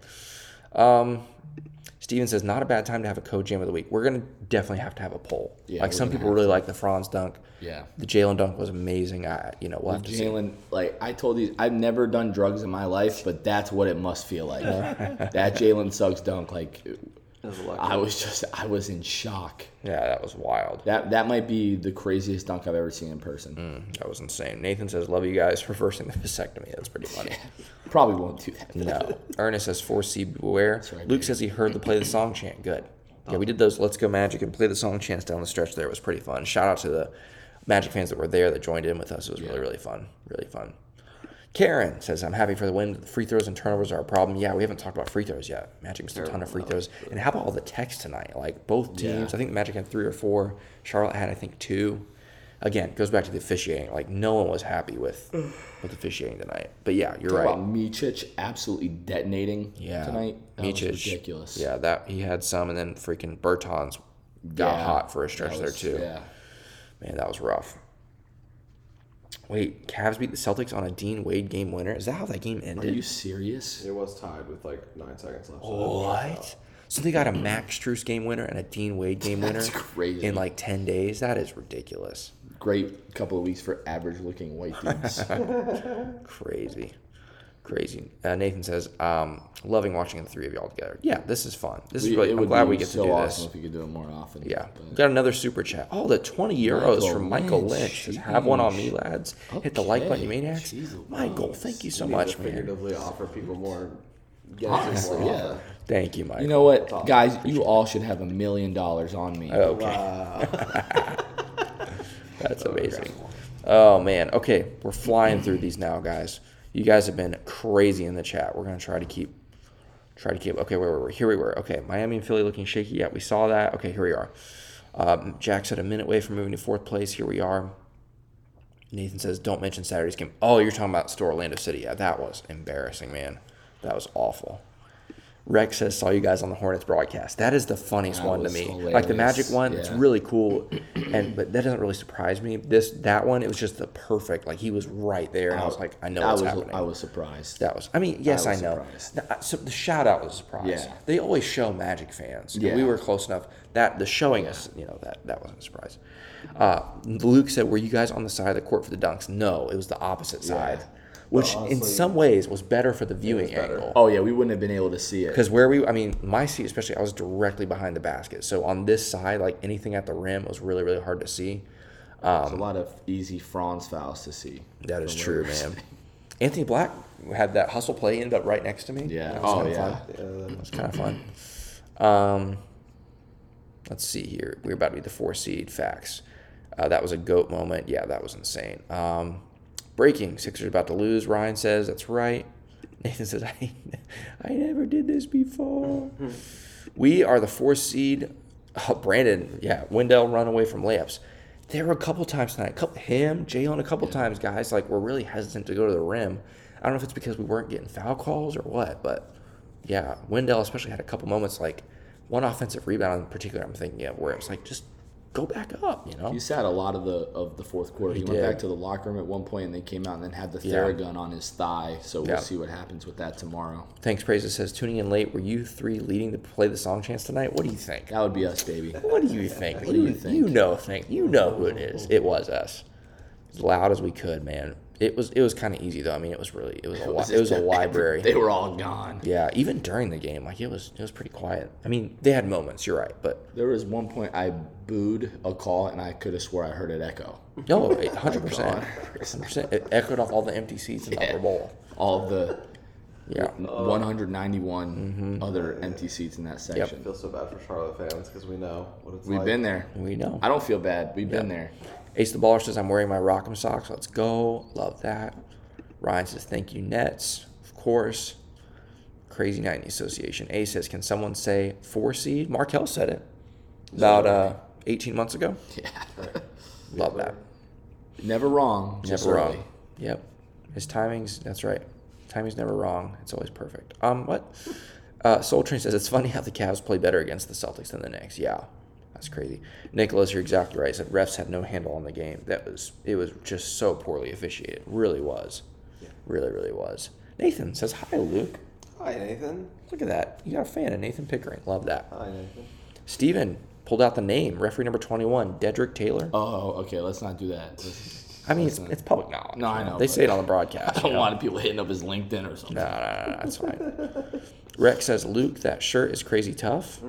B: Um, Steven says, not a bad time to have a code jam of the week. We're going to definitely have to have a poll.
C: Yeah,
B: like
C: we're
B: some
C: gonna
B: people
C: have
B: really
C: to.
B: like the Franz dunk.
C: Yeah.
B: The Jalen dunk was amazing. I, you know, we'll have to see.
C: Jalen, like I told you, I've never done drugs in my life, but that's what it must feel like. That Jalen Suggs dunk, like
D: was electric.
C: I was just, I was in shock.
B: Yeah, that was wild.
C: That that might be the craziest dunk I've ever seen in person.
B: Mm, that was insane. Nathan says, love you guys reversing the vasectomy. That's pretty funny.
C: Probably won't do that.
B: No. Ernest says, four C beware.
C: right,
B: Luke
C: baby.
B: says he heard the play the song chant. Good. Yeah, we did those Let's Go Magic and play the song chants down the stretch there. It was pretty fun. Shout out to the Magic fans that were there that joined in with us. It was really, really fun. Really fun. Karen says, I'm happy for the win. Free throws and turnovers are a problem. Yeah, we haven't talked about free throws yet. Magic missed a ton of free throws. And how about all the text tonight? Like, both teams,
C: Yeah.
B: I think the Magic had three or four. Charlotte had, I think, two. Again, it goes back to the officiating. Like, no one was happy with with officiating tonight. But, yeah, you're
C: Talk
B: right.
C: about Micic absolutely detonating
B: Yeah,
C: tonight. That
B: Micic,
C: was ridiculous.
B: Yeah, that he had some, and then freaking Bertans got
C: Yeah,
B: hot for a stretch
C: that
B: there,
C: was-
B: too.
C: Yeah.
B: Man, that was rough. Wait, Cavs beat the Celtics on a Dean Wade game winner? Is that how that game
C: Are
B: ended?
C: you serious?
D: It was tied with like nine seconds left.
B: What? So they got a Max Strus game winner and a Dean Wade game winner
C: That's crazy.
B: in like ten days? That is ridiculous.
C: Great couple of weeks for average-looking white dudes.
B: Crazy. Crazy. Uh, Nathan says, um, loving watching the three of y'all together. Yeah, this is fun. This is
C: We-
B: really,
C: it
B: I'm
C: would
B: glad
C: be
B: we get
C: so
B: to do
C: awesome
B: this.
C: if we could do it more often.
B: Yeah.
C: but-
B: We got another super chat. Oh, the twenty euros
C: Michael
B: from Michael
C: Lynch.
B: Lynch. Says, have one on me,
C: Sheesh.
B: lads. Hit the like button, you
C: Okay.
B: maniacs.
C: Jeez
B: Michael,
C: Louise.
B: thank you so
D: We need
B: much,
D: to
B: man.
D: figuratively offer people more. Get
C: Honestly,
D: more
C: yeah.
D: offer.
B: Thank you, Michael.
C: You know what, guys? You all should have a million dollars on me.
B: Okay. That's amazing. Oh, man. Okay, we're flying through these now, guys. You guys have been crazy in the chat. We're going to try to keep, try to keep, okay, where were we? Here we were. Okay, Miami and Philly looking shaky. Yeah, we saw that. Okay, here we are. Um, Jack said a minute away from moving to fourth place. Here we are. Nathan says, don't mention Saturday's game. Oh, you're talking about Store Orlando City. Yeah, that was embarrassing, man. That was awful. Rex says, saw you guys on the Hornets broadcast. That is the funniest
C: That
B: one to
C: was
B: me.
C: hilarious.
B: Like the Magic one, it's
C: Yeah.
B: really cool, and but that doesn't really surprise me. This that one, it was just the perfect. Like he was right there, and I was like, I know
C: I
B: what's
C: was,
B: happening.
C: I was surprised.
B: That was. I mean, yes, I,
C: was
B: know.
C: surprised.
B: Th- So the shout out was a surprise.
C: Yeah.
B: They always show Magic fans. and
C: Yeah.
B: we were close enough. That the showing us, you know, that that wasn't a surprise. Uh, Luke said, "Were you guys on the side of the court for the dunks?" No, it was the opposite side, which in
D: honestly,
B: some ways was better for the viewing
D: better.
B: angle.
C: Oh yeah, we wouldn't have been able to see it.
B: Because where we, I mean, my seat especially, I was directly behind the basket. So on this side, like anything at the rim was really, really hard to see.
C: There's a lot of easy Franz fouls to see.
B: That is
C: from
B: true,
C: where we're
B: man.
C: sitting.
B: Anthony Black had that hustle play ended up right next to me.
C: Yeah.
B: That was
C: Oh
B: kinda
C: yeah.
B: fun. That was kind of fun. Um, let's see here. We're about to be the four seed. Facts. Uh, that was a GOAT moment. Yeah, that was insane. Um, Breaking, Sixers about to lose. Ryan says, that's right. Nathan says, I, I never did this before. We are the fourth seed. Oh, Brandon, yeah, Wendell run away from layups. There were a couple times tonight, couple, him, Jalen, a couple times, guys, like, we're really hesitant to go to the rim. I don't know if it's because we weren't getting foul calls or what, but, yeah, Wendell especially had a couple moments, like, one offensive rebound in particular I'm thinking of, where it was like, just go back up, you know?
C: He sat a lot of the of the fourth quarter. He,
B: He
C: went
B: did.
C: back to the locker room at one point and then came out and then had the
B: Yeah.
C: Theragun on his thigh. So we'll
B: Yeah.
C: see what happens with that tomorrow.
B: Thanks, Praises says, tuning in late, were you three leading to play the song chants tonight? What do you think?
C: That would be us, baby.
B: What do you think?
C: What do you think?
B: You know, think you know who it is. It was us. As loud as we could, man. It was it was kind of easy though. I mean, it was really it was a li- it was a library.
C: They were all gone.
B: Yeah, even during the game, like it was it was pretty quiet. I mean, they had moments. You're right, but
C: There was one point I booed a call and I could have swore I heard it echo.
B: no, one hundred percent, one hundred percent. It echoed off all the empty seats in the upper bowl.
C: All of the
B: Yeah,
C: one hundred ninety-one other empty seats in that
D: I
C: section.
D: feel so bad for Charlotte fans because we know what it's
C: We've
D: like.
C: been there.
B: we know.
C: I don't feel bad. We've been there.
B: Ace the Baller says, I'm wearing my Rock'em socks. Let's go. Love that. Ryan says, thank you, Nets. Of course. Crazy Night in the Association. A says, can someone say four seed? Markel said it about uh, eighteen months ago.
C: Yeah.
B: Love that.
C: Never wrong. Just
B: Never
C: early.
B: wrong. Yep. His timing's, that's right. Timing's never wrong. It's always perfect. Um, what? Uh, Soul Train says, it's funny how the Cavs play better against the Celtics than the Knicks. Yeah. That's crazy. Nicholas, you're exactly right. He said refs had no handle on the game. That was it was just so poorly officiated. Really was.
D: Yeah.
B: Really, really was. Nathan says, hi, Luke.
D: Hi, Nathan.
B: Look at that. You got a fan of Nathan Pickering. Love that.
D: Hi, Nathan.
B: Steven pulled out the name. Referee number twenty-one, Dedrick Taylor.
C: Oh, okay. Let's not do that. Let's,
B: I mean, it's,
C: let's not-
B: it's public knowledge.
C: No, I
B: you
C: know,
B: They
C: but-
B: say it on the broadcast.
C: I don't
B: you know?
C: want people hitting up his LinkedIn or something.
B: No, no, no, no. That's fine. Rex says, Luke, that shirt is crazy tough.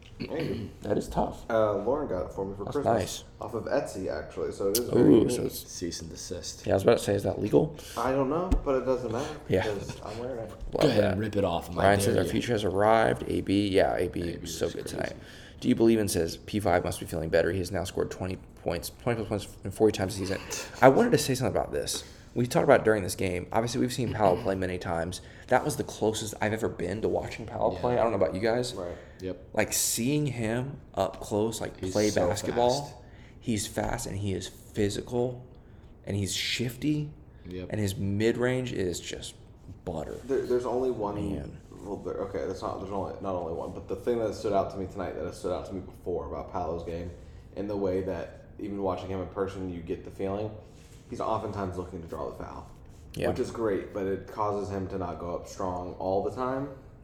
D: Hey,
B: That is tough.
D: uh, Lauren got it for me for
B: That's
D: Christmas.
B: nice.
D: Off of Etsy, actually. So it is very
B: Ooh,
D: unique.
B: so it's,
C: Cease and desist.
B: yeah, I was about to say, is that legal?
D: I don't know, but it doesn't matter
B: Yeah.
D: because I'm wearing it.
B: Love
C: Go ahead
B: that.
C: and rip it off. I
B: Ryan
C: dare
B: says our
C: you.
B: future has arrived. A B, yeah, A B was so
C: was
B: good
C: crazy.
B: tonight. Do you believe in says P five must be feeling better? He has now scored twenty points, twenty plus points in forty times a season. I wanted to say something about this. We talked about it during this game. Obviously, we've seen Powell play many times. That was the closest I've ever been to watching Powell
C: Yeah.
B: play. I don't know about you guys.
D: Right.
C: Yep.
B: Like seeing him up close, like
C: He's
B: play
C: so
B: basketball.
C: fast.
B: He's fast and he is physical, and he's shifty,
C: Yep.
B: and his mid range is just butter.
D: There, there's only one.
B: Man.
D: Well, there, okay, that's not. There's only not only one, but the thing that stood out to me tonight, that has stood out to me before about Paolo's game, in the way that even watching him in person, you get the feeling he's oftentimes looking to draw the foul,
B: Yeah.
D: which is great, but it causes him to not go up strong all the time,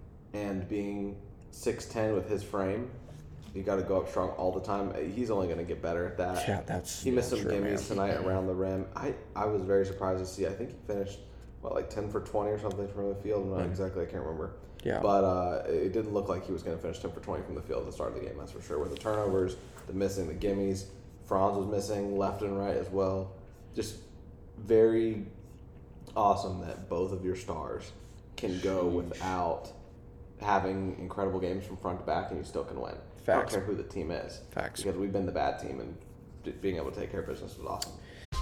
D: and being six ten with his frame, you got to go up strong all the time. He's only going to get better at that.
B: Yeah, that's
D: He missed some
B: true,
D: gimmies
B: man.
D: tonight around the rim. I, I was very surprised to see. I think he finished what like ten for twenty or something from the field. Not exactly. I can't remember.
B: Yeah.
D: But uh, it didn't look like he was going to finish ten for twenty from the field at the start of the game. That's for sure. With the turnovers, the missing, the gimmies, Franz was missing left and right as well. Just very awesome that both of your stars can go without having incredible games from front to back, and you still can win. I don't
B: Facts.
D: care who the team is.
B: Facts.
D: Because we've been the bad team, and d- being able to take care of business was awesome.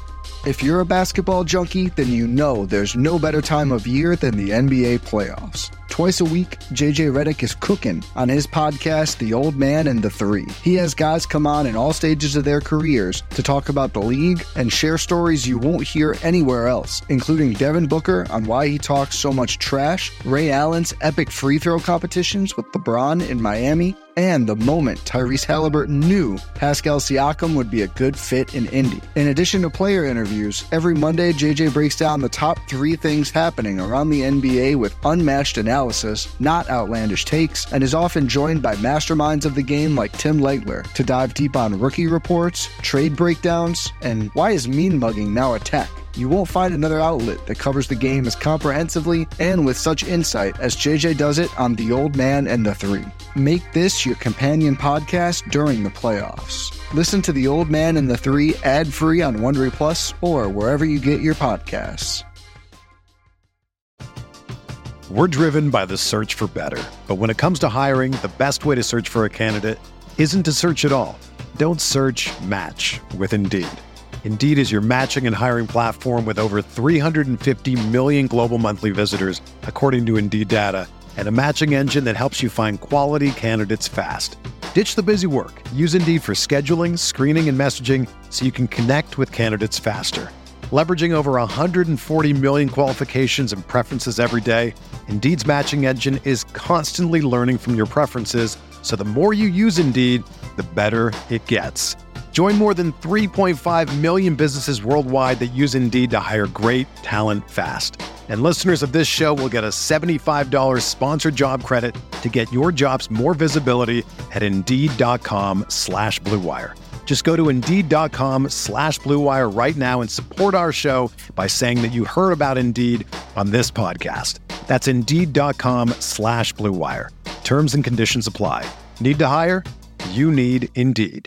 E: If you're a basketball junkie, then you know there's no better time of year than the N B A playoffs. Twice a week, J J Redick is cooking on his podcast, The Old Man and the Three. He has guys come on in all stages of their careers to talk about the league and share stories you won't hear anywhere else, including Devin Booker on why he talks so much trash, Ray Allen's epic free throw competitions with LeBron in Miami, and the moment Tyrese Halliburton knew Pascal Siakam would be a good fit in Indy. In addition to player interviews, every Monday J J breaks down the top three things happening around the N B A with unmatched analysis, not outlandish takes, and is often joined by masterminds of the game like Tim Legler to dive deep on rookie reports, trade breakdowns, and why is mean mugging now a tech? You won't find another outlet that covers the game as comprehensively and with such insight as J J does it on The Old Man and the Three. Make this your companion podcast during the playoffs. Listen to The Old Man and the Three ad-free on Wondery Plus or wherever you get your podcasts.
A: We're driven by the search for better. But when it comes to hiring, the best way to search for a candidate isn't to search at all. Don't search, match with Indeed. Indeed is your matching and hiring platform with over three hundred fifty million global monthly visitors, according to Indeed data, and a matching engine that helps you find quality candidates fast. Ditch the busy work. Use Indeed for scheduling, screening, and messaging so you can connect with candidates faster. Leveraging over one hundred forty million qualifications and preferences every day, Indeed's matching engine is constantly learning from your preferences, so the more you use Indeed, the better it gets. Join more than three point five million businesses worldwide that use Indeed to hire great talent fast. And listeners of this show will get a seventy-five dollars sponsored job credit to get your jobs more visibility at Indeed.com slash Blue Wire. Just go to Indeed.com slash Blue Wire right now and support our show by saying that you heard about Indeed on this podcast. That's Indeed.com slash Blue Wire. Terms and conditions apply. Need to hire? You need Indeed.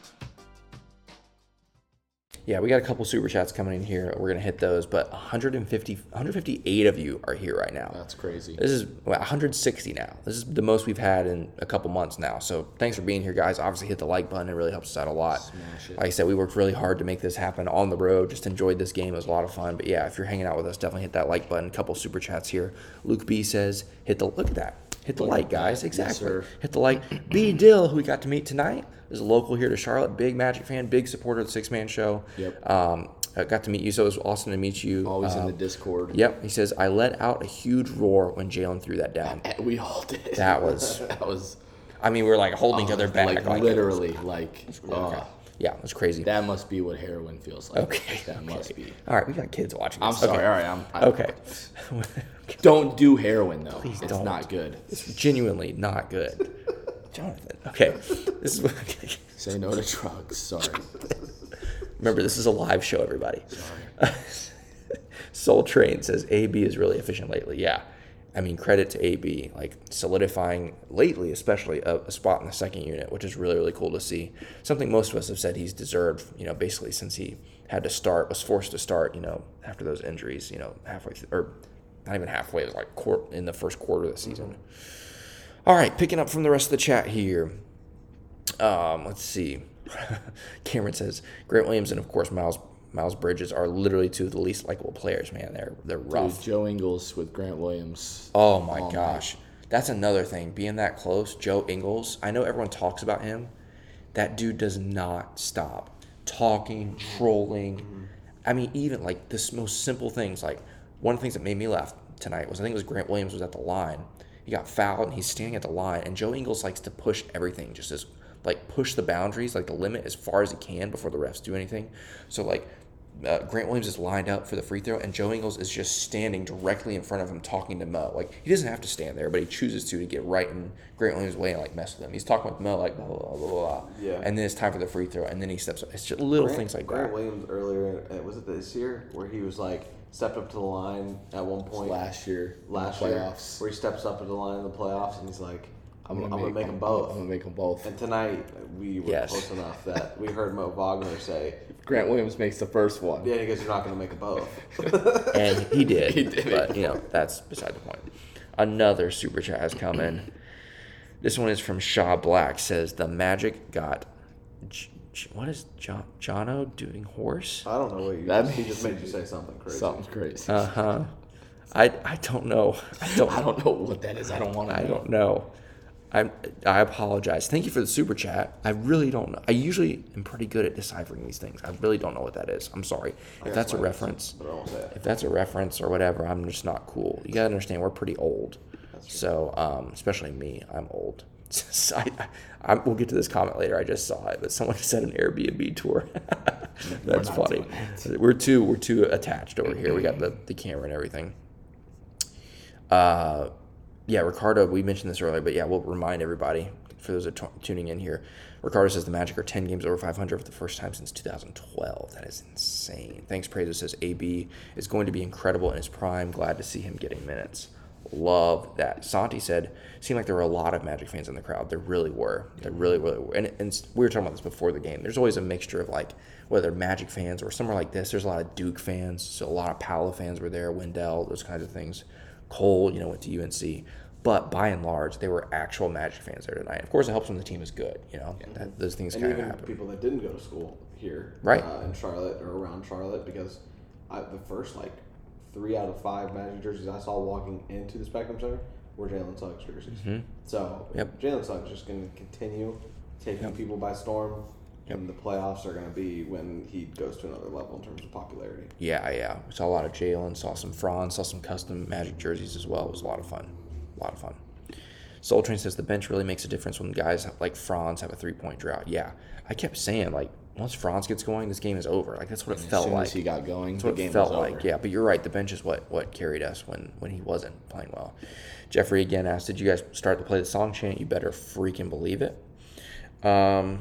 B: Yeah, we got a couple super chats coming in here. We're going to hit those, but one hundred fifty, one hundred fifty-eight of you are here right now.
C: That's crazy.
B: This is well, one hundred sixty now. This is the most we've had in a couple months now. So thanks for being here, guys. Obviously, hit the like button. It really helps us out a lot.
C: Smash it.
B: Like I said, we worked really hard to make this happen on the road. Just enjoyed this game. It was a lot of fun. But yeah, if you're hanging out with us, definitely hit that like button. A couple super chats here. Luke B says, hit the, look at that. Hit the like, guys. Exactly.
C: Yes,
B: hit the like. B. Dill, who we got to meet tonight, is a local here to Charlotte. Big Magic fan, big supporter of the Six Man Show.
C: Yep.
B: Um, I got to meet you, so it was awesome to meet you.
C: Always
B: um,
C: in the Discord.
B: Yep. He says, I let out a huge roar when Jalen threw that down.
C: We all did.
B: That was,
C: that was.
B: I mean, we were like holding each other back.
C: Like,
B: like
C: literally, like.
B: Okay.
C: Uh,
B: Yeah, it was crazy.
C: that must be what heroin feels like.
B: Okay.
C: That
B: okay.
C: must be.
B: All right, we got kids watching this.
C: I'm sorry.
B: Okay.
C: All right. I'm. I,
B: Okay.
C: Don't do heroin though.
B: Please
C: it's
B: don't.
C: not good.
B: It's genuinely not good. Jonathan. Okay. This is what,
C: Say no to drugs. Sorry.
B: remember, this is a live show, everybody. Soul Train says A B is really efficient lately. Yeah. I mean, credit to A B, like solidifying lately, especially a, a spot in the second unit, which is really, really cool to see. Something most of us have said he's deserved, you know, basically since he had to start, was forced to start, you know, after those injuries, you know, halfway through, or not even halfway, it was like quart- in the first quarter of the season. All right, picking up from the rest of the chat here. Um, let's see. Cameron says Grant Williams and of course Miles Miles Bridges are literally two of the least likable players. Man, they're they're rough.
C: Dude, Joe Ingles with Grant Williams.
B: Oh my oh gosh, my. That's another thing. Being that close, Joe Ingles. I know everyone talks about him. That dude does not stop talking, trolling. Mm-hmm. I mean, even like the most simple things. Like one of the things that made me laugh tonight was I think it was Grant Williams was at the line. He got fouled and he's standing at the line, and Joe Ingles likes to push everything, just as like push the boundaries, like the limit as far as he can before the refs do anything. So like uh, Grant Williams is lined up for the free throw, and Joe Ingles is just standing directly in front of him talking to Mo. Like he doesn't have to stand there, but he chooses to to get right in Grant Williams' way and like mess with him. He's talking with Mo like blah blah blah blah blah.
D: Yeah.
B: And then it's time for the free throw, and then he steps up. It's just little
D: Grant,
B: things like
D: Grant
B: that.
D: Williams earlier, uh, was it this year, where he was like stepped up to the line at one point
C: Last year.
D: last
C: in the
D: year,
C: playoffs.
D: where he steps up to the line in the playoffs and he's like, I'm,
C: I'm
D: I'm
C: gonna,
D: gonna
C: make,
D: make them both.
C: I'm gonna make them both.
D: And tonight we were
B: Yes.
D: close enough that we heard Mo Wagner say,
C: Grant Williams makes the first one.
D: "Yeah, he goes, you're not gonna make them both."
B: And he did.
C: He did.
B: But, you know, that's beside the point. Another super chat has come in. This one is from Shaw Black. Says, the Magic got... J- J- what is John, Jono doing horse?
D: I don't know what you.
C: That
D: he
C: means-
D: just made you say something crazy.
C: Something crazy.
B: Uh-huh. I, I don't know. I don't,
C: I don't know what that is. I don't want to.
B: I don't know. I I apologize. Thank you for the super chat. I really don't know. I usually am pretty good at deciphering these things. I really don't know what that is. I'm sorry. If that's a reference,
D: but I won't say it.
B: if that's a reference or whatever, I'm just not cool. You gotta understand, we're pretty old. So, um, especially me, I'm old. So I, I, we'll get to this comment later. I just saw it, but someone said an Airbnb tour. That's
C: not
B: funny.
C: doing that.
B: We're too we're too attached over here. We got the, the camera and everything. Uh, yeah, Ricardo. We mentioned this earlier, but yeah, we'll remind everybody for those that are t- tuning in here. Ricardo says the Magic are ten games over five hundred for the first time since two thousand twelve. That is insane. Thanks, Praises says A B is going to be incredible in his prime. Glad to see him getting minutes. Love that. Santi said, seemed like there were a lot of Magic fans in the crowd. There really were. There really, really were. And, and we were talking about this before the game. There's always a mixture of like, whether Magic fans or somewhere like this, there's a lot of Duke fans. So a lot of Pala fans were there, Wendell, those kinds of things. Cole, you know, went to U N C. But by and large, they were actual Magic fans there tonight. Of course, it helps when the team is good, you know. That, those things
D: And
B: kind of
D: even
B: happen.
D: people that didn't go to school here
B: here,
F: Right.
B: uh, in Charlotte or around Charlotte, because I, the first like three out of five Magic jerseys I saw walking into the Spectrum Center were Jalen Suggs jerseys.
F: Mhm.
B: So
F: Yep.
B: Jalen Suggs is just going to continue taking
F: Yep.
B: people by storm,
F: Yep.
B: and the playoffs are going to be when he goes to another level in terms of popularity.
F: Yeah, yeah. We saw a lot of Jalen, saw some Franz, saw some custom Magic jerseys as well. It was a lot of fun. A lot of fun. Soul Train says the bench really makes a difference when guys like Franz have a three-point drought. Yeah, I kept saying, like, once Franz gets going, this game is over. Like, that's what it
C: As
F: felt
C: soon
F: like.
C: as he got going,
F: That's
C: the
F: what
C: game
F: it felt
C: was
F: like.
C: over.
F: Yeah, but you're right. The bench is what, what carried us when, when he wasn't playing well. Jeffrey again asked, did you guys start to play the song chant? You better freaking believe it. Um,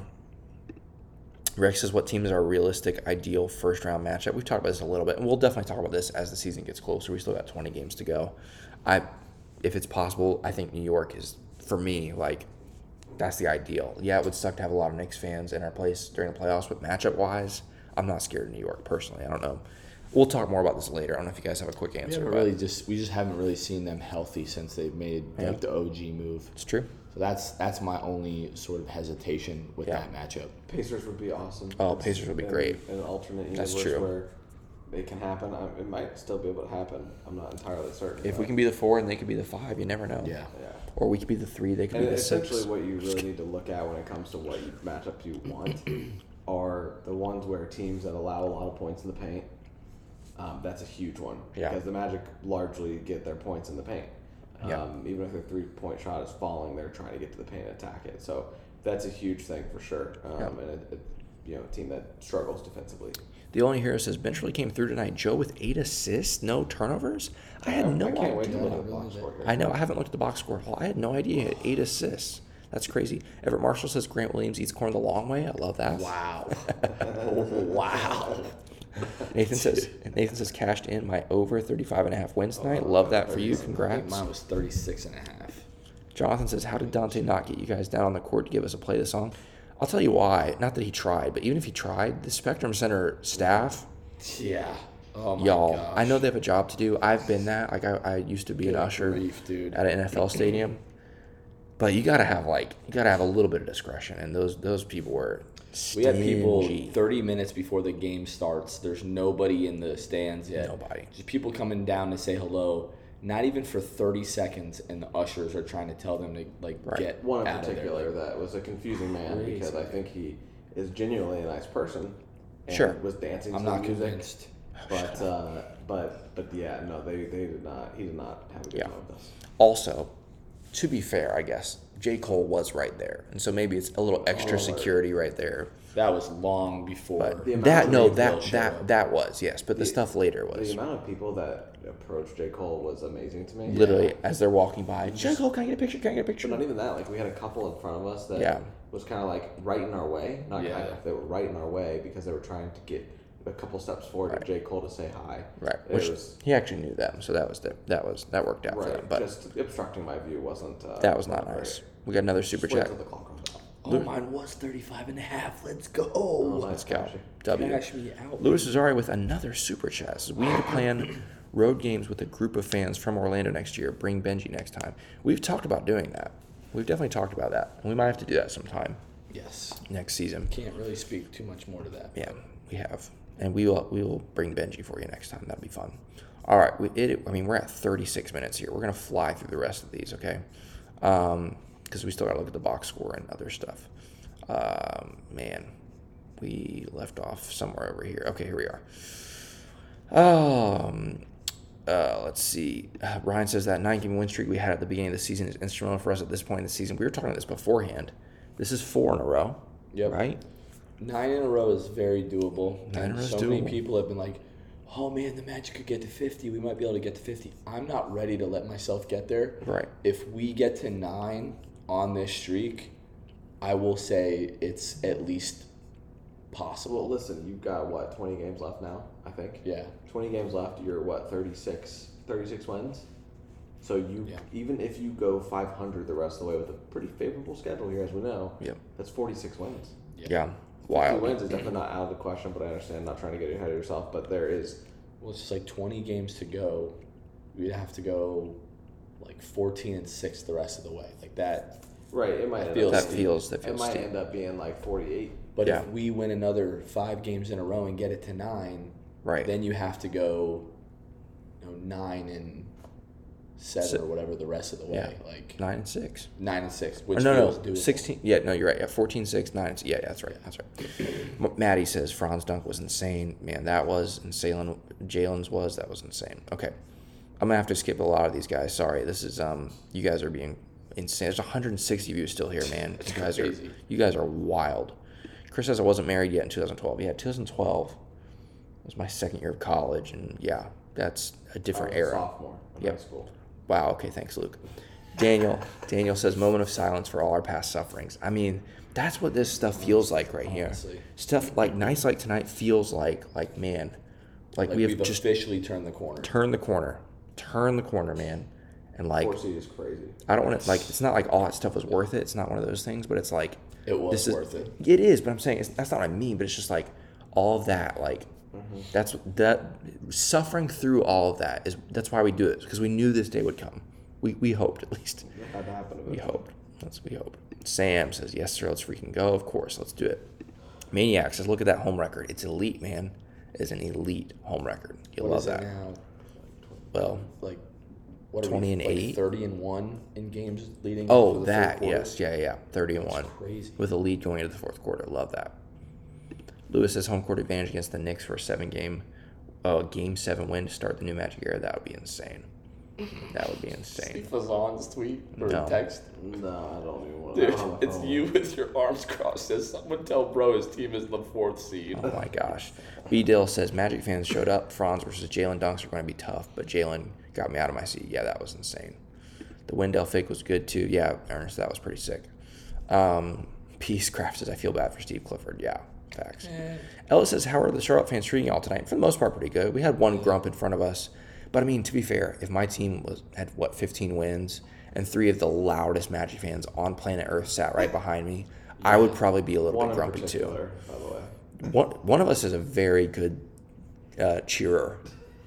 F: Rex says, what team is our realistic, ideal first-round matchup? We've talked about this a little bit, and we'll definitely talk about this as the season gets closer. We still got twenty games to go. I, if it's possible, I think New York is, for me, like, that's the ideal. Yeah, it would suck to have a lot of Knicks fans in our place during the playoffs, but matchup-wise, I'm not scared of New York, personally. I don't know. We'll talk more about this later. I don't know if you guys have a quick
C: We
F: answer.
C: haven't
F: but
C: really just we just haven't really seen them healthy since they've made
F: Yeah.
C: like the O G move.
F: It's true.
C: So that's that's my only sort of hesitation with
F: Yeah.
C: that matchup.
B: Pacers would be awesome.
F: Oh, Pacers would be
B: In-
F: great.
B: In an alternate universe
F: That's true.
B: where it can happen. I, it might still be able to happen. I'm not entirely certain.
F: If we
B: but-
F: can be the four and they could be the five, you never know.
C: Yeah.
B: yeah.
F: Or we could be the three, they could
B: And
F: be the
B: essentially,
F: six.
B: what you really need to look at when it comes to what you, matchups you want are the ones where teams that allow a lot of points in the paint. Um, that's a huge one
F: Yeah.
B: because the Magic largely get their points in the paint. Um,
F: Yeah.
B: Even if their three-point shot is falling, they're trying to get to the paint and attack it. So that's a huge thing for sure. Um,
F: Yeah.
B: And a, a you know a team that struggles defensively.
F: The only hero says bench really came through tonight. Joe with eight assists, no turnovers. I had no
B: I can't wait to
F: idea.
B: look at the box score here.
F: I know. I haven't looked at the box score at all. I had no idea he had eight assists. That's crazy. Everett Marshall says Grant Williams eats corn the long way. I love that.
C: Wow. wow.
F: Nathan says Nathan says cashed in my over thirty-five and a half wins tonight. Love that for you.
C: I think
F: Congrats.
C: mine was thirty-six and a half.
F: Jonathan says, how did Dante not get you guys down on the court to give us a play the song? I'll tell you why. Not that he tried, but even if he tried, the Spectrum Center staff,
C: Yeah. Oh my
F: y'all,
C: gosh.
F: I know they have a job to do. I've been that. Like, I, I used to be an
C: Good
F: usher
C: grief, dude.
F: at an N F L stadium. But you got to have, like, you got to have a little bit of discretion. And those those people were
C: We have people
F: stingy.
C: thirty minutes before the game starts. There's nobody in the stands yet.
F: Nobody.
C: Just people coming down to say hello. Not even for thirty seconds, and the ushers are trying to tell them to like
F: Right.
C: get
B: One in
C: out
B: particular
C: of there.
B: that was a confusing man
C: Crazy.
B: because I think he is genuinely a nice person. And
F: Sure.
B: was dancing.
C: I'm
B: to
C: not
B: the music,
C: convinced.
B: But uh, but but yeah, no, they, they did not. He did not have a good
F: Yeah.
B: time with us.
F: Also, to be fair, I guess, J. Cole was right there. And so maybe it's a little extra
B: Oh,
F: security right there.
C: That was long before.
F: But
B: The amount
F: that,
B: of
F: no,
C: Ray
F: that,
C: Bill showed
F: that,
C: up.
F: that was, yes. But the
B: The-
F: stuff later was.
B: The amount of people that approached J. Cole was amazing to me.
F: Literally, as they're walking by, J. Cole, can I get a picture? Can I get a picture?
B: But not even that. Like we had a couple in front of us that
F: Yeah.
B: was kind of like right in our way. Not
C: Yeah.
B: kind of. They were right in our way because they were trying to get a couple steps forward
F: Right.
B: to J. Cole to say hi.
F: Right,
B: It
F: which
B: was
F: he actually knew them, so that was the, that was that worked out for them.
B: right.
F: But
B: Just obstructing my view wasn't. Uh,
F: that was not
B: wasn't
F: nice.
B: great.
F: We got another super
B: Just wait
F: chat.
B: till the clock runs out.
C: oh, mine was thirty-five and a half. Let's go.
B: Oh,
F: Let's
B: nice,
F: go.
B: Cashy.
F: W.
C: Cash me out.
F: Louis Azari with another super chat. Says, we need to plan road games with a group of fans from Orlando next year. Bring Benji next time. We've talked about doing that. We've definitely talked about that. And we might have to do that sometime
C: Yes.
F: next season.
C: Can't really speak too much more to that.
F: Yeah, we have. And we will we will bring Benji for you next time. That'll be fun. All right. We, it, I mean, we're at thirty-six minutes here. We're going to fly through the rest of these, okay? Um, because we still got to look at the box score and other stuff. Um, man, we left off somewhere over here. Okay, here we are. Um, uh, let's see. Uh, Ryan says that nine-game win streak we had at the beginning of the season is instrumental for us at this point in the season. We were talking about this beforehand. This is four in a row.
C: Yep.
F: Right?
C: Nine in a row is very doable.
F: Nine in a row is
C: so many
F: doable.
C: people have been like, oh man, the Magic could get to fifty. We might be able to get to fifty. I'm not ready to let myself get there.
F: Right.
C: If we get to nine on this streak, I will say it's at least possible.
B: Well, listen, you've got what twenty games left now. I think.
C: Yeah.
B: twenty games left. You're what thirty-six, thirty-six wins. So you
C: Yeah.
B: even if you go five hundred the rest of the way with a pretty favorable schedule here, as we know,
F: Yep.
B: that's forty-six wins.
F: Yeah.
B: Two
F: Wild.
B: wins is definitely not out of the question, but I understand not trying to get ahead of yourself. But there is
C: Well, it's just like twenty games to go. We'd have to go like fourteen and six the rest of the way. Like that.
B: right. It might
C: That
B: end
C: feels
B: up
F: That
B: being-
F: feels that
B: It
F: feels
B: might
F: steep.
B: end up being like forty-eight
C: But
F: Yeah.
C: if we win another five games in a row and get it to nine,
F: Right.
C: then you have to go, you know, nine and seven
F: Si-
C: or whatever the rest of the way.
F: Yeah.
C: Like
F: Nine and six.
C: nine and six,
F: Or
C: which
F: no,
C: feels
F: no,
C: doable.
F: sixteen. Yeah, no, you're right. Yeah, fourteen, six, nine. Yeah, yeah, that's right. That's right. M- Maddie says Franz dunk was insane. Man, that was insane. Jalen's was that was insane. Okay, I'm gonna have to skip a lot of these guys. Sorry, this is um, you guys are being insane. There's one hundred sixty of you still here, man. You guys are
C: crazy.
F: you guys are wild. Chris says I wasn't married yet in two thousand twelve. Yeah, two thousand twelve was my second year of college, and yeah, that's a different
C: I was a
F: era.
C: sophomore in
F: Yep.
C: high school.
F: Wow. Okay. Thanks, Luke. Daniel. Daniel says, "Moment of silence for all our past sufferings." I mean, that's what this stuff feels like right here.
C: Honestly.
F: Stuff like nights like tonight feels like, like man, like,
C: Like
F: we have
C: we've
F: just
C: officially turned the corner.
F: turned the corner, turn the corner, man. And like,
C: Four seed is crazy.
F: I don't want to like. It's not like all that stuff was worth it. It's not one of those things. But it's like
C: It was
F: this is,
C: worth it.
F: It is. But I'm saying it's, that's not what I mean. But it's just like all of that. Like that's that suffering through all of that is that's why we do it because we knew this day would come. We we hoped at least.
D: It had to happen
F: We
D: eventually.
F: hoped. That's we hope. Sam says, yes, sir, let's freaking go. Of course, let's do it. Maniac says, look at that home record. It's elite, man. It's an elite home record. You'll
C: What
F: love
C: is it
F: that.
C: now?
F: Well,
C: Like what are
F: twenty
C: we,
F: and
C: like
F: eight?
C: thirty and one in games leading. into
F: oh,
C: the
F: that,
C: third quarter?
F: yes. Yeah, yeah. thirty and one.
C: crazy.
F: With a lead going into the fourth quarter. Love that. Lewis says, home court advantage against the Knicks for a seven game, uh, game seven win to start the new Magic era. That would be insane. That would be insane.
C: Fazan's tweet or
F: No.
C: text.
D: No, I don't even want
C: Dude,
D: to.
C: it's you with your arms crossed. Says someone tell bro his team is the fourth seed.
F: Oh my gosh. B. Dill says Magic fans showed up. Franz versus Jalen dunks are going to be tough, but Jalen got me out of my seat. Yeah, that was insane. The Wendell fake was good too. Yeah, Ernest, that was pretty sick. Um, Peace Craft says I feel bad for Steve Clifford. Yeah, facts. Ellis says how are the Charlotte fans treating y'all tonight? For the most part, pretty good. We had one grump in front of us, but I mean to be fair, if my team was had what fifteen wins and three of the loudest Magic fans on planet Earth sat right behind me, I would probably be a little
D: One
F: bit
D: in
F: grumpy too.
D: particular, by the way.
F: One one of us is a very good uh, cheerer.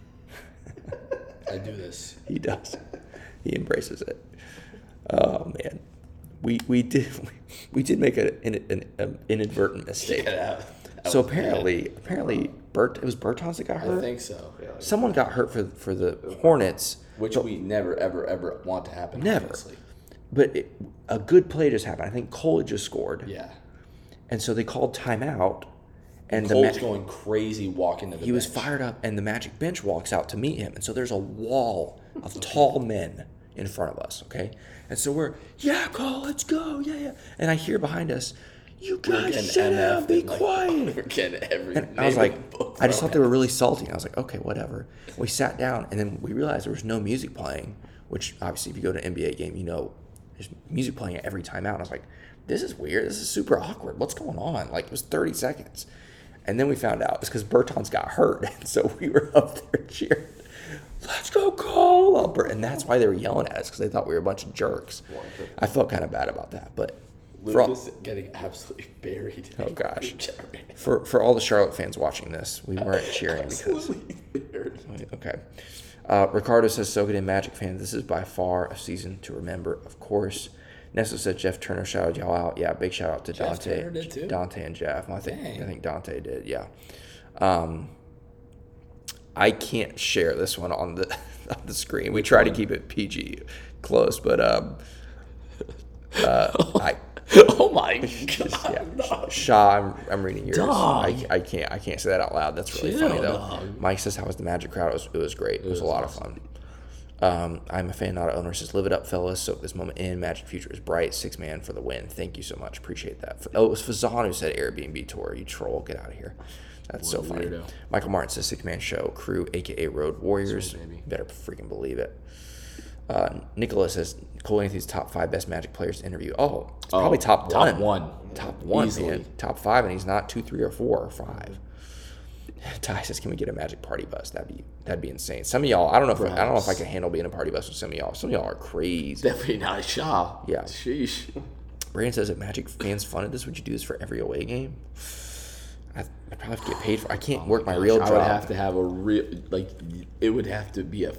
C: I do this.
F: He does. He embraces it. Oh man, we we did we did make a, an, an, an inadvertent mistake.
C: Yeah, that
F: So
C: was
F: apparently, apparently, Bert it was Bertans that got
C: bad.
F: hurt.
C: I think so.
F: Someone got hurt for for the Hornets,
C: Which we never, ever, ever want to happen.
F: Never.
C: Obviously.
F: but it, a good play just happened. I think Cole had just scored,
C: Yeah.
F: and so they called timeout. And the
C: Cole's
F: Ma-
C: going crazy walking to the
F: he was
C: bench.
F: fired up, and the Magic bench walks out to meet him, and so there's a wall of tall men in front of us. Okay, and so we're yeah, Cole, let's go, yeah, yeah. And I hear behind us, you
C: We're
F: guys
C: getting
F: sit
C: M
F: down,
C: F'd
F: be
C: and, like,
F: quiet.
C: We're getting every
F: And I was
C: name
F: like,
C: in the book
F: I just
C: thrown
F: thought they were really salty. And I was like, okay, whatever. We sat down, and then we realized there was no music playing, which obviously, if you go to an N B A game, you know there's music playing at every timeout. I was like, this is weird. This is super awkward. What's going on? Like, it was thirty seconds. And then we found out it's because Bertans got hurt. And so we were up there cheering, let's go Cole. Up. And that's why they were yelling at us, because they thought we were a bunch of jerks. I felt kind of bad about that. But for all,
C: Lucas getting absolutely buried.
F: oh, gosh. For, for all the Charlotte fans watching this, we weren't cheering because...
C: Absolutely buried.
F: Okay. Uh, Ricardo says, so good in Magic fans. This is by far a season to remember, of course. Nestle said Jeff Turner shouted y'all out. Yeah, big shout out to
C: Jeff
F: Dante.
C: Turner did too?
F: Dante and Jeff. I think
C: Dang.
F: I think Dante did, yeah. Um, I can't share this one on the on the screen. We try to keep it P G close, but um, uh, I
C: Oh my god.
F: yeah. Shaw, I'm, I'm reading yours.
C: Dog.
F: I, I can't I can't say that out loud. That's really
C: Chill,
F: funny though.
C: dog.
F: Mike says, "How was the Magic crowd?" It was, it was great. It was, a lot of fun. Um, I'm a fan, not an owner. Says, "Live it up, fellas. Soak this moment in. Magic future is bright. Six man for the win. Thank you so much. Appreciate that." Oh, it was Fazan who said Airbnb tour. You troll. Get out of here. That's so funny.
C: weirdo.
F: Michael Martin says, six man show crew, aka Road Warriors.
C: Sweet, baby.
F: Better freaking believe it. Uh, Nicholas says Cole Anthony's top five best Magic players to interview. Oh, it's
C: Oh,
F: probably top,
C: top
F: one.
C: one.
F: Top one,
C: Easily.
F: man. Top five, and he's not two, three, or four, or five. Ty says, "Can we get a Magic party bus? That'd be that'd be insane." Some of y'all, I don't know if I don't know if I can handle being a party bus with some of y'all. Some of y'all are crazy.
C: Definitely not a Shaw.
F: Yeah.
C: Sheesh.
F: Brandon says, "If Magic fans funded this, would you do this for every away game?" I I'd probably have to get paid for. I can't work my real
C: I
F: job.
C: would have to have a real like. It would have to be a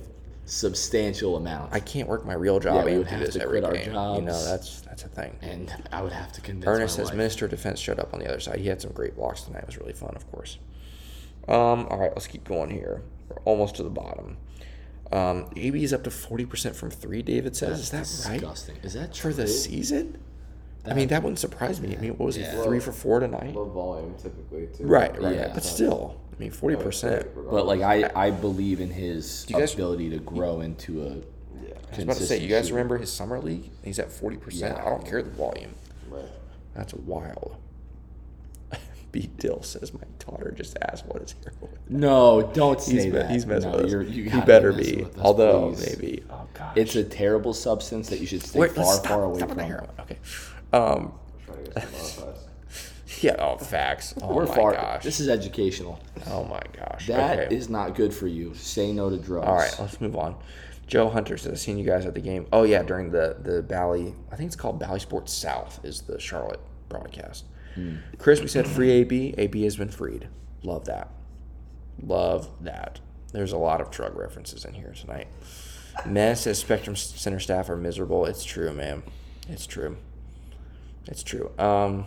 C: substantial amounts.
F: I can't work my real job
C: Yeah, we
F: and
C: would
F: do
C: have
F: this
C: to
F: every
C: quit our
F: game.
C: jobs.
F: You know, that's that's a thing.
C: and I would have to convince
F: Ernest
C: my
F: says
C: wife.
F: Minister of Defense showed up on the other side. He had some great blocks tonight. It was really fun, of course. Um, all right, let's keep going here. We're almost to the bottom. Um, A B is up to forty percent from three, David says.
C: That's
F: Is that right?
C: disgusting. Is that
F: For
C: true?
F: the season? I mean, that wouldn't surprise me. I mean, what was
C: Yeah.
F: it, three for four tonight?
D: Low volume typically too.
F: Right, right.
C: Yeah.
F: But still, I mean, forty percent.
C: But like I, I believe in his
F: you guys-
C: ability to grow into a.
D: Yeah.
F: I was about to say, you guys
C: shooter.
F: remember his summer league? He's at forty percent.
D: Yeah.
F: I don't care the volume.
D: Right.
F: That's wild. B. Dill says, my daughter just asked what is heroin.
C: No, don't say
F: He's, me-
C: that.
F: he's messing
C: no,
F: with us.
C: you're, you
F: he
C: gotta
F: better
C: mess
F: be.
C: with us,
F: Although,
C: please.
F: maybe. Oh, gosh.
C: It's a terrible substance that you should stay
F: Wait,
C: far,
F: let's stop,
C: far away
F: stop
C: from.
F: with the heroin. Okay. Um,
D: Trying to get some modifies.
F: yeah, oh, facts. Oh,
C: We're
F: my
C: far.
F: gosh.
C: This is educational.
F: Oh, my gosh.
C: That is
F: okay.
C: not good for you. Say no to drugs.
F: All right, let's move on. Joe Hunter says, seen you guys at the game. Oh, yeah, during the, the Bally, I think it's called Bally Sports South is the Charlotte broadcast.
C: Hmm.
F: Chris, we said free A B. A B has been freed. Love that. Love that. There's a lot of drug references in here tonight. Mess says Spectrum Center staff are miserable. It's true, man. It's true. It's true. Um,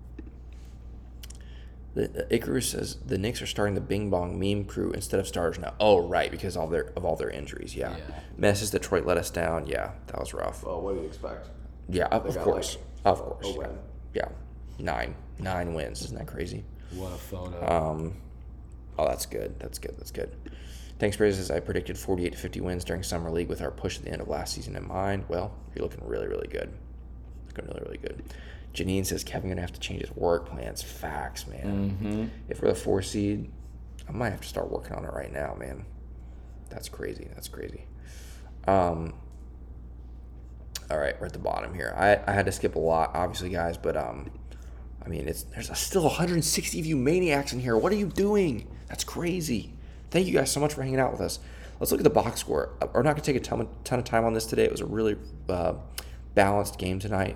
F: the, the Icarus says the Knicks are starting the Bing Bong meme crew instead of starters now. Oh, right, because of all their of all their injuries. Yeah.
C: Yeah.
F: Mess says Detroit let us down. Yeah, that was rough.
D: Well, what do you expect?
F: Yeah, of, of
D: got,
F: course,
D: like,
F: of course.
D: a
F: yeah.
D: win.
F: yeah, nine nine wins. Isn't that crazy?
C: What a photo.
F: Um, oh, that's good. That's good. That's good. Thanks, Brazos. I predicted forty-eight to fifty wins during Summer League with our push at the end of last season in mind. Well, you're looking really, really good. Looking really, really good. Janine says Kevin gonna have to change his work plans. Facts, man.
C: Mm-hmm.
F: If we're the four seed, I might have to start working on it right now, man. That's crazy. That's crazy. Um. All right, we're at the bottom here. I, I had to skip a lot, obviously, guys, but um, I mean, it's there's still one hundred sixty of you maniacs in here. What are you doing? That's crazy. Thank you guys so much for hanging out with us. Let's look at the box score. We're not going to take a ton, ton of time on this today. It was a really uh, balanced game tonight.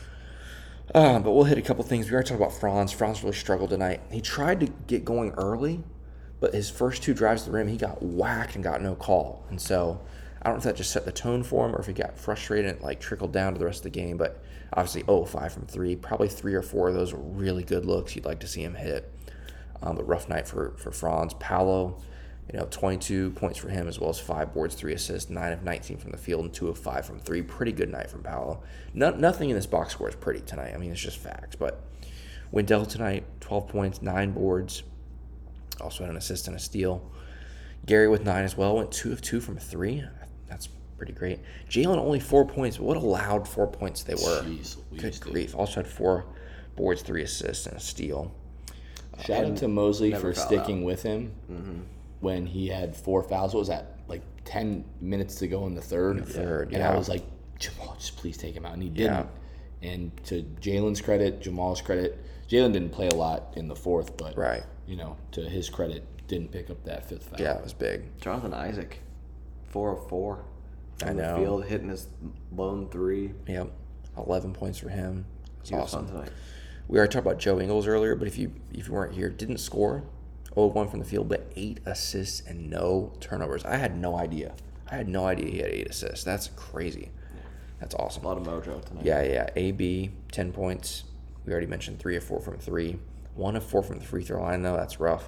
F: Uh, but we'll hit a couple things. We already talked about Franz. Franz really struggled tonight. He tried to get going early, but his first two drives to the rim, he got whacked and got no call. And so I don't know if that just set the tone for him or if he got frustrated and it like trickled down to the rest of the game. But obviously, oh, five from three. Probably three or four of those were really good looks you'd like to see him hit. Um, but rough night for, for Franz. Paolo, you know, twenty-two points for him as well as five boards, three assists, nine of nineteen from the field, and two of five from three. Pretty good night from Paolo. No, nothing in this box score is pretty tonight. I mean, it's just facts. But Wendell tonight, twelve points, nine boards. Also had an assist and a steal. Gary with nine as well. Went two of two from three. That's pretty great. Jalen only four points. What a loud four points they were.
C: Jeez Louise,
F: Good
C: dude.
F: grief. Also had four boards, three assists, and a steal.
C: Shout out to Mosley
D: never
C: for
D: fouled
C: sticking
D: out.
C: with him when he had four fouls. What was that? Like ten minutes to go in the third.
F: the third,
C: and
F: yeah.
C: I was like, Jamal, just please take him out, and he
F: Yeah.
C: didn't. And to Jalen's credit, Jamal's credit, Jalen didn't play a lot in the fourth, but
F: Right.
C: you know, to his credit, didn't pick up that fifth foul.
F: Yeah, it was big.
D: Jonathan Isaac, four of four. From
F: I
D: the
F: know.
D: field, hitting his lone three.
F: Yep. eleven points for him. It's
D: He was
F: awesome.
D: fun tonight.
F: We already talked about Joe Ingles earlier, but if you if you weren't here, didn't score. oh of one from the field, but eight assists and no turnovers. I had no idea. I had no idea he had eight assists. That's crazy. That's awesome.
D: A lot of mojo tonight.
F: Yeah, yeah. A B, ten points. We already mentioned three of four from three. One of four from the free throw line, though. That's rough.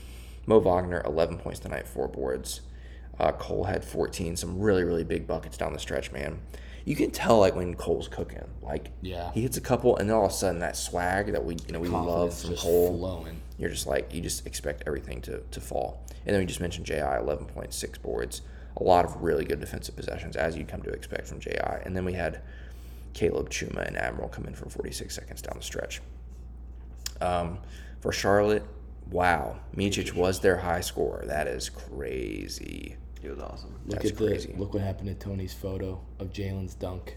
F: Mo Wagner, eleven points tonight, four boards. Uh, Cole had fourteen. Some really, really big buckets down the stretch, man. You can tell, like, when Cole's cooking. Like,
C: Yeah.
F: he hits a couple, and then all of a sudden, that swag that we, you know, we love
C: Confidence
F: from
C: just
F: Cole.
C: flowing.
F: You're just like, you just expect everything to, to fall. And then we just mentioned J I, eleven point six boards. A lot of really good defensive possessions, as you'd come to expect from J I. And then we had Caleb Chuma and Admiral come in for forty-six seconds down the stretch. Um, for Charlotte, wow. Micic was their high scorer. That is crazy.
D: He was awesome.
C: Look
F: That's
C: at
F: crazy.
C: the look what happened to Tony's photo of Jalen's dunk.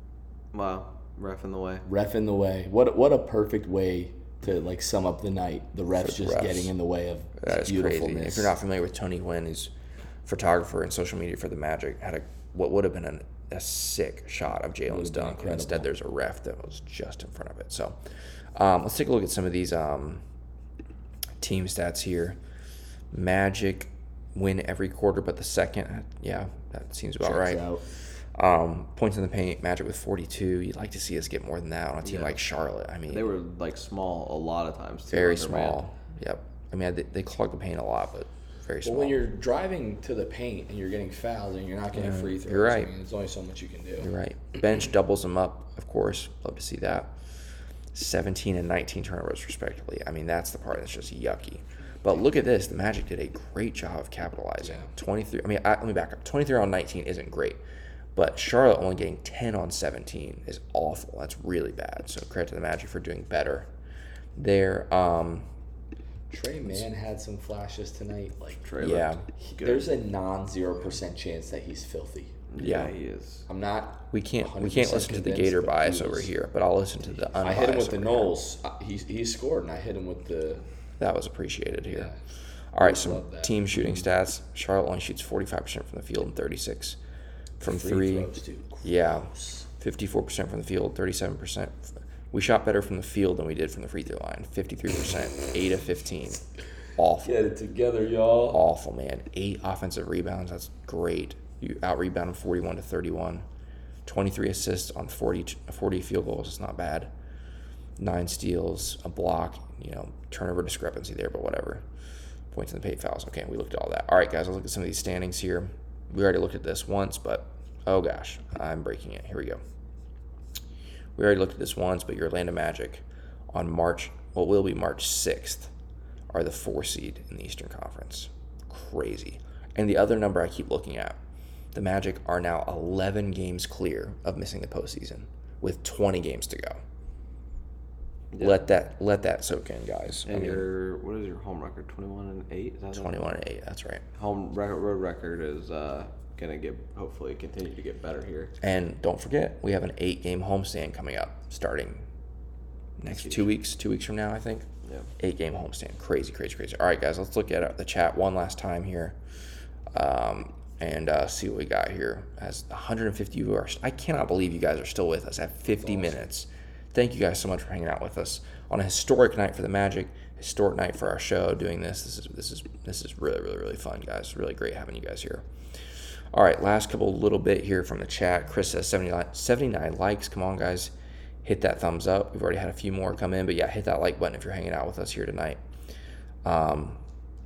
D: Wow. Ref in the way.
C: Ref in the way. What what a perfect way to like sum up the night. The refs
F: the
C: just
F: refs.
C: getting in the way of
F: That is crazy.
C: beautifulness.
F: If you're not familiar with Tony Gwynn, he's a photographer and social media for the Magic. Had a what would have been an, a sick shot of Jalen's
C: Would've been
F: dunk, and instead
C: incredible.
F: there's a ref that was just in front of it. So um, let's take a look at some of these um, team stats here. Magic win every quarter, but the second, yeah, that seems about
C: Checks
F: right.
C: out.
F: Um, points in the paint, Magic with forty-two. You'd like to see us get more than that on a team
D: Yeah.
F: like Charlotte. I mean,
D: They were like small a lot of times. Too,
F: very
D: under man.
F: small. Yep. I mean, they, they clog the paint a lot, but very small.
C: Well, when you're driving to the paint and you're getting fouled and you're not getting
F: Yeah,
C: free throws,
F: you're right.
C: I mean, there's only so much you can do.
F: You're right. Bench doubles them up, of course. Love to see that. seventeen and nineteen turnovers, respectively. I mean, that's the part that's just yucky. But look at this. The Magic did a great job of capitalizing.
C: Yeah.
F: twenty-three. I mean, I, let me back up. twenty-three on nineteen isn't great. But Charlotte only getting ten on seventeen is awful. That's really bad. So credit to the Magic for doing better there. Um,
C: Trey Mann had some flashes tonight. Like,
D: Trey
F: Yeah.
D: looked good.
C: there's a non-zero percent chance that he's filthy.
F: yeah.
D: he is.
C: I'm not.
F: We can't we
C: one hundred
F: can't
C: percent
F: listen to the
C: convinced,
F: Gator
C: but he
F: bias over
C: was-
F: here, but I'll listen to the
C: I
F: unbiased.
C: hit him with the
F: over here.
C: Knowles. Uh, He he scored, and I hit him with the.
F: That was appreciated here.
C: Yeah.
F: All right, some
C: Love that.
F: team shooting stats. Charlotte only shoots forty-five percent from the field and thirty-six from
C: Free
F: three.
C: throws, dude.
F: Yeah,
C: Gross.
F: fifty-four percent from the field, thirty-seven percent. We shot better from the field than we did from the free throw line. fifty-three percent, eight of fifteen. Awful.
C: Get it together, y'all.
F: Awful, man. Eight offensive rebounds. That's great. You out rebound them forty-one to thirty-one. twenty-three assists on forty, forty field goals. It's not bad. Nine steals, a block, you know, turnover discrepancy there, but whatever. Points in the paint, fouls. Okay, we looked at all that. All right, guys, let's look at some of these standings here. We already looked at this once, but oh gosh, I'm breaking it. Here we go. We already looked at this once, but your Orlando Magic on March, what will be March sixth, are the four seed in the Eastern Conference. Crazy. And the other number I keep looking at, the Magic are now eleven games clear of missing the postseason with twenty games to go.
D: Yeah.
F: Let that let that soak in, guys.
D: And
F: I mean,
D: your what is your home record? Twenty-one and eight. Is that the-
F: twenty-one and eight. That's right.
D: Home record, road record is uh, gonna get hopefully continue to get better here.
F: And don't forget, we have an eight-game homestand coming up, starting next two weeks. Two weeks from now, I think.
D: Yeah.
F: Eight-game homestand. Crazy, crazy, crazy. All right, guys, let's look at the chat one last time here, um, and uh, see what we got here. As one hundred fifty viewers, I cannot believe you guys are still with us at fifty minutes. Thank you guys so much for hanging out with us on a historic night for the Magic, historic night for our show. Doing this, this is this is this is really, really, really fun, guys. Really great having you guys here. All right, last couple little bit here from the chat. Chris says seventy-nine, seventy-nine likes. Come on, guys. Hit that thumbs up. We've already had a few more come in, but yeah, hit that like button if you're hanging out with us here tonight. Um,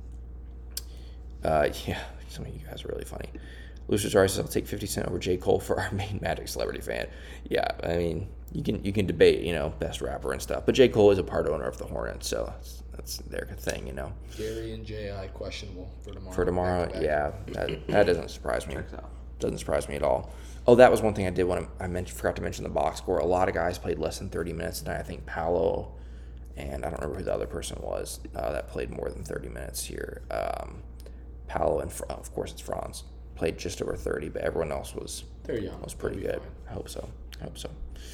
F: uh, yeah, some of you guys are really funny. Lucius Rice says, I'll take fifty cent over J. Cole for our main Magic celebrity fan. Yeah, I mean, you can you can debate, you know, best rapper and stuff, but J. Cole is a part owner of the Hornets, so that's, that's their thing, you know.
C: Gary and J I questionable for tomorrow.
F: For tomorrow,
C: Back-to-back.
F: yeah, that, that doesn't surprise me.
D: Checks out.
F: Doesn't surprise me at all. Oh, that was one thing I did want to, I mentioned, forgot to mention the box score. A lot of guys played less than thirty minutes tonight. I think Paolo, and I don't remember who the other person was uh, that played more than thirty minutes here. Um, Paolo and, Fra- of course, it's Franz, played just over thirty, but everyone else was
C: They're young.
F: was pretty
C: They'll be
F: good.
C: fine.
F: I hope so. I hope so.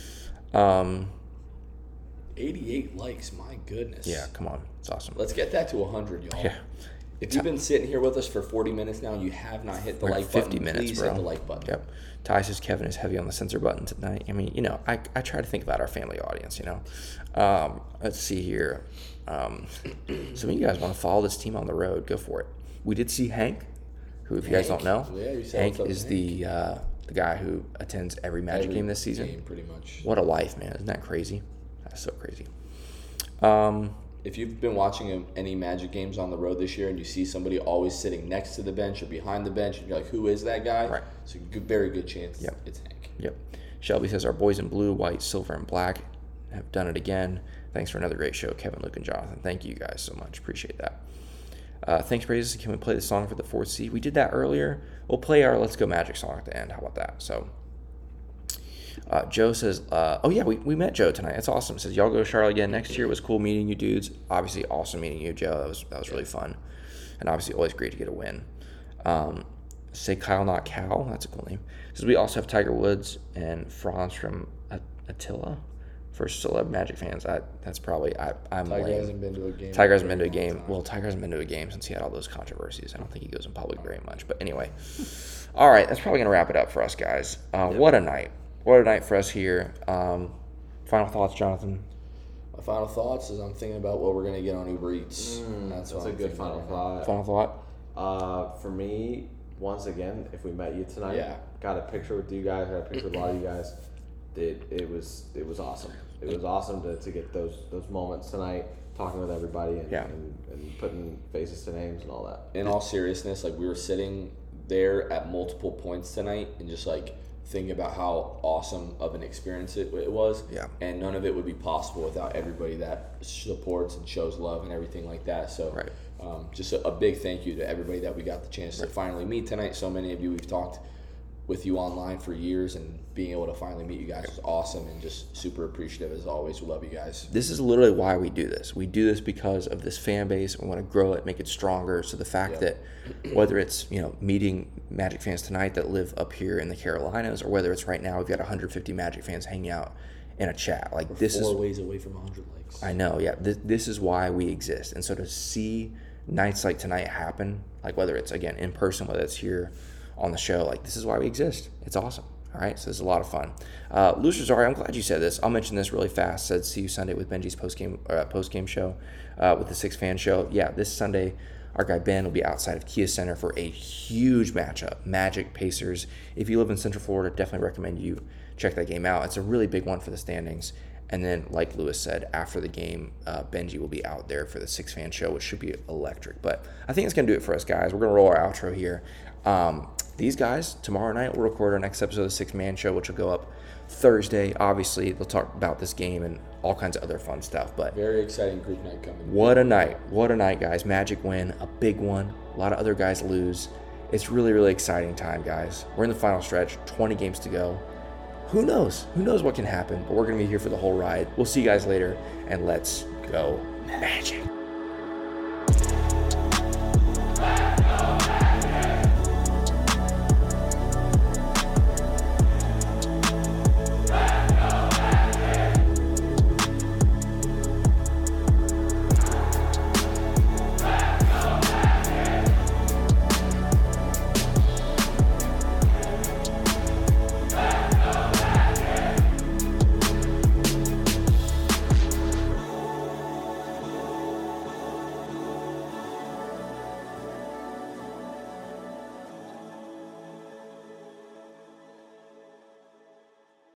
F: Um,
C: eighty-eight likes, my goodness.
F: yeah, come on. It's awesome.
C: Let's get that to one hundred, y'all.
F: Yeah.
C: If you've been sitting here with us for forty minutes now and you have not hit the
F: We're at
C: like
F: fifty
C: button,
F: minutes,
C: please
F: bro.
C: hit the like button.
F: Yep. Ty says Kevin is heavy on the censor button tonight. I mean, you know, I, I try to think about our family audience, you know. Um, let's see here. Um, some of you guys want to follow this team on the road, go for it. We did see Hank, who, if you guys don't know,
C: Yeah, you said
F: Hank
C: what's up
F: is
C: to
F: the uh, the guy who attends every Magic
C: Every
F: game this season.
C: game, pretty much.
F: What a life, man. Isn't that crazy? That's so crazy. Um,
C: If you've been watching any Magic games on the road this year and you see somebody always sitting next to the bench or behind the bench, and you're like, who is that guy?
F: Right.
C: It's a good, very good chance
F: Yep.
C: it's Hank.
F: Yep. Shelby says, our boys in blue, white, silver, and black have done it again. Thanks for another great show, Kevin, Luke, and Jonathan. Thank you guys so much. Appreciate that. Uh, thanks, Praises. Can we play the song for the fourth seed? We did that earlier. We'll play our Let's Go Magic song at the end. How about that? So, uh, Joe says, uh, oh, yeah, we, we met Joe tonight. That's awesome. Says, y'all go to Charlotte again next year. It was cool meeting you dudes. Obviously, awesome meeting you, Joe. That was that was really fun. And obviously, always great to get a win. Um, say Kyle, not Cal. That's a cool name. Says, we also have Tiger Woods and Franz from Attila. For celeb Magic fans, I, that's probably, I, I'm
C: Tiger
F: lame.
C: hasn't been to a game.
F: Tiger hasn't been to a
C: in long
F: game.
C: time.
F: Well, Tiger hasn't been to a game since he had all those controversies. I don't think he goes in public very much. But anyway, all right, that's probably going to wrap it up for us, guys. Uh, what a night. What a night for us here. Um, final thoughts, Jonathan?
C: My final thoughts is I'm thinking about what we're going to get on Uber Eats.
D: Mm,
C: that's
D: that's
C: what
D: a
C: I'm
D: good
C: thinking
D: final
C: right now.
D: thought.
F: Final thought?
D: Uh, for me, once again, if we met you tonight,
C: Yeah.
D: got a picture with you guys, got a picture with a lot of you guys. It, it was it was awesome. It was awesome to, to get those those moments tonight, talking with everybody and,
F: Yeah.
D: and, and putting faces to names and all that.
C: In all seriousness, like we were sitting there at multiple points tonight and just like thinking about how awesome of an experience it, it was.
F: Yeah.
C: And none of it would be possible without everybody that supports and shows love and everything like that. So
F: Right.
C: um, just a, a big thank you to everybody that we got the chance to finally meet tonight. So many of you we've talked with you online for years, and being able to finally meet you guys was awesome, and just super appreciative as always. We love you guys.
F: This is literally why we do this. We do this because of this fan base. We want to grow it, make it stronger. So the fact that whether it's, you know, meeting Magic fans tonight that live up here in the Carolinas, or whether it's right now, we've got one hundred fifty Magic fans hanging out in a chat. Like this
C: Four
F: is,
C: ways away from one hundred likes.
F: I know, yeah. This, this is why we exist. And so to see nights like tonight happen, like whether it's, again, in person, whether it's here on the show, like this is why we exist. It's awesome. All right, so it's a lot of fun. Uh, Luis Rosario, I'm glad you said this. I'll mention this really fast. Said see you Sunday with Benji's post-game, uh, post-game show uh, with the Six Fan Show. Yeah, this Sunday, our guy Ben will be outside of Kia Center for a huge matchup, Magic Pacers. If you live in Central Florida, definitely recommend you check that game out. It's a really big one for the standings. And then, like Lewis said, after the game, uh, Benji will be out there for the Six Fan Show, which should be electric. But I think it's going to do it for us, guys. We're going to roll our outro here. Um, these guys, tomorrow night, we'll record our next episode of the Six Man Show, which will go up Thursday. Obviously, they'll talk about this game and all kinds of other fun stuff. But
C: Very exciting group night coming.
F: what a night. What a night, guys. Magic win, a big one. A lot of other guys lose. It's really, really exciting time, guys. We're in the final stretch, twenty games to go. Who knows? Who knows what can happen? But we're going to be here for the whole ride. We'll see you guys later, and let's go Magic.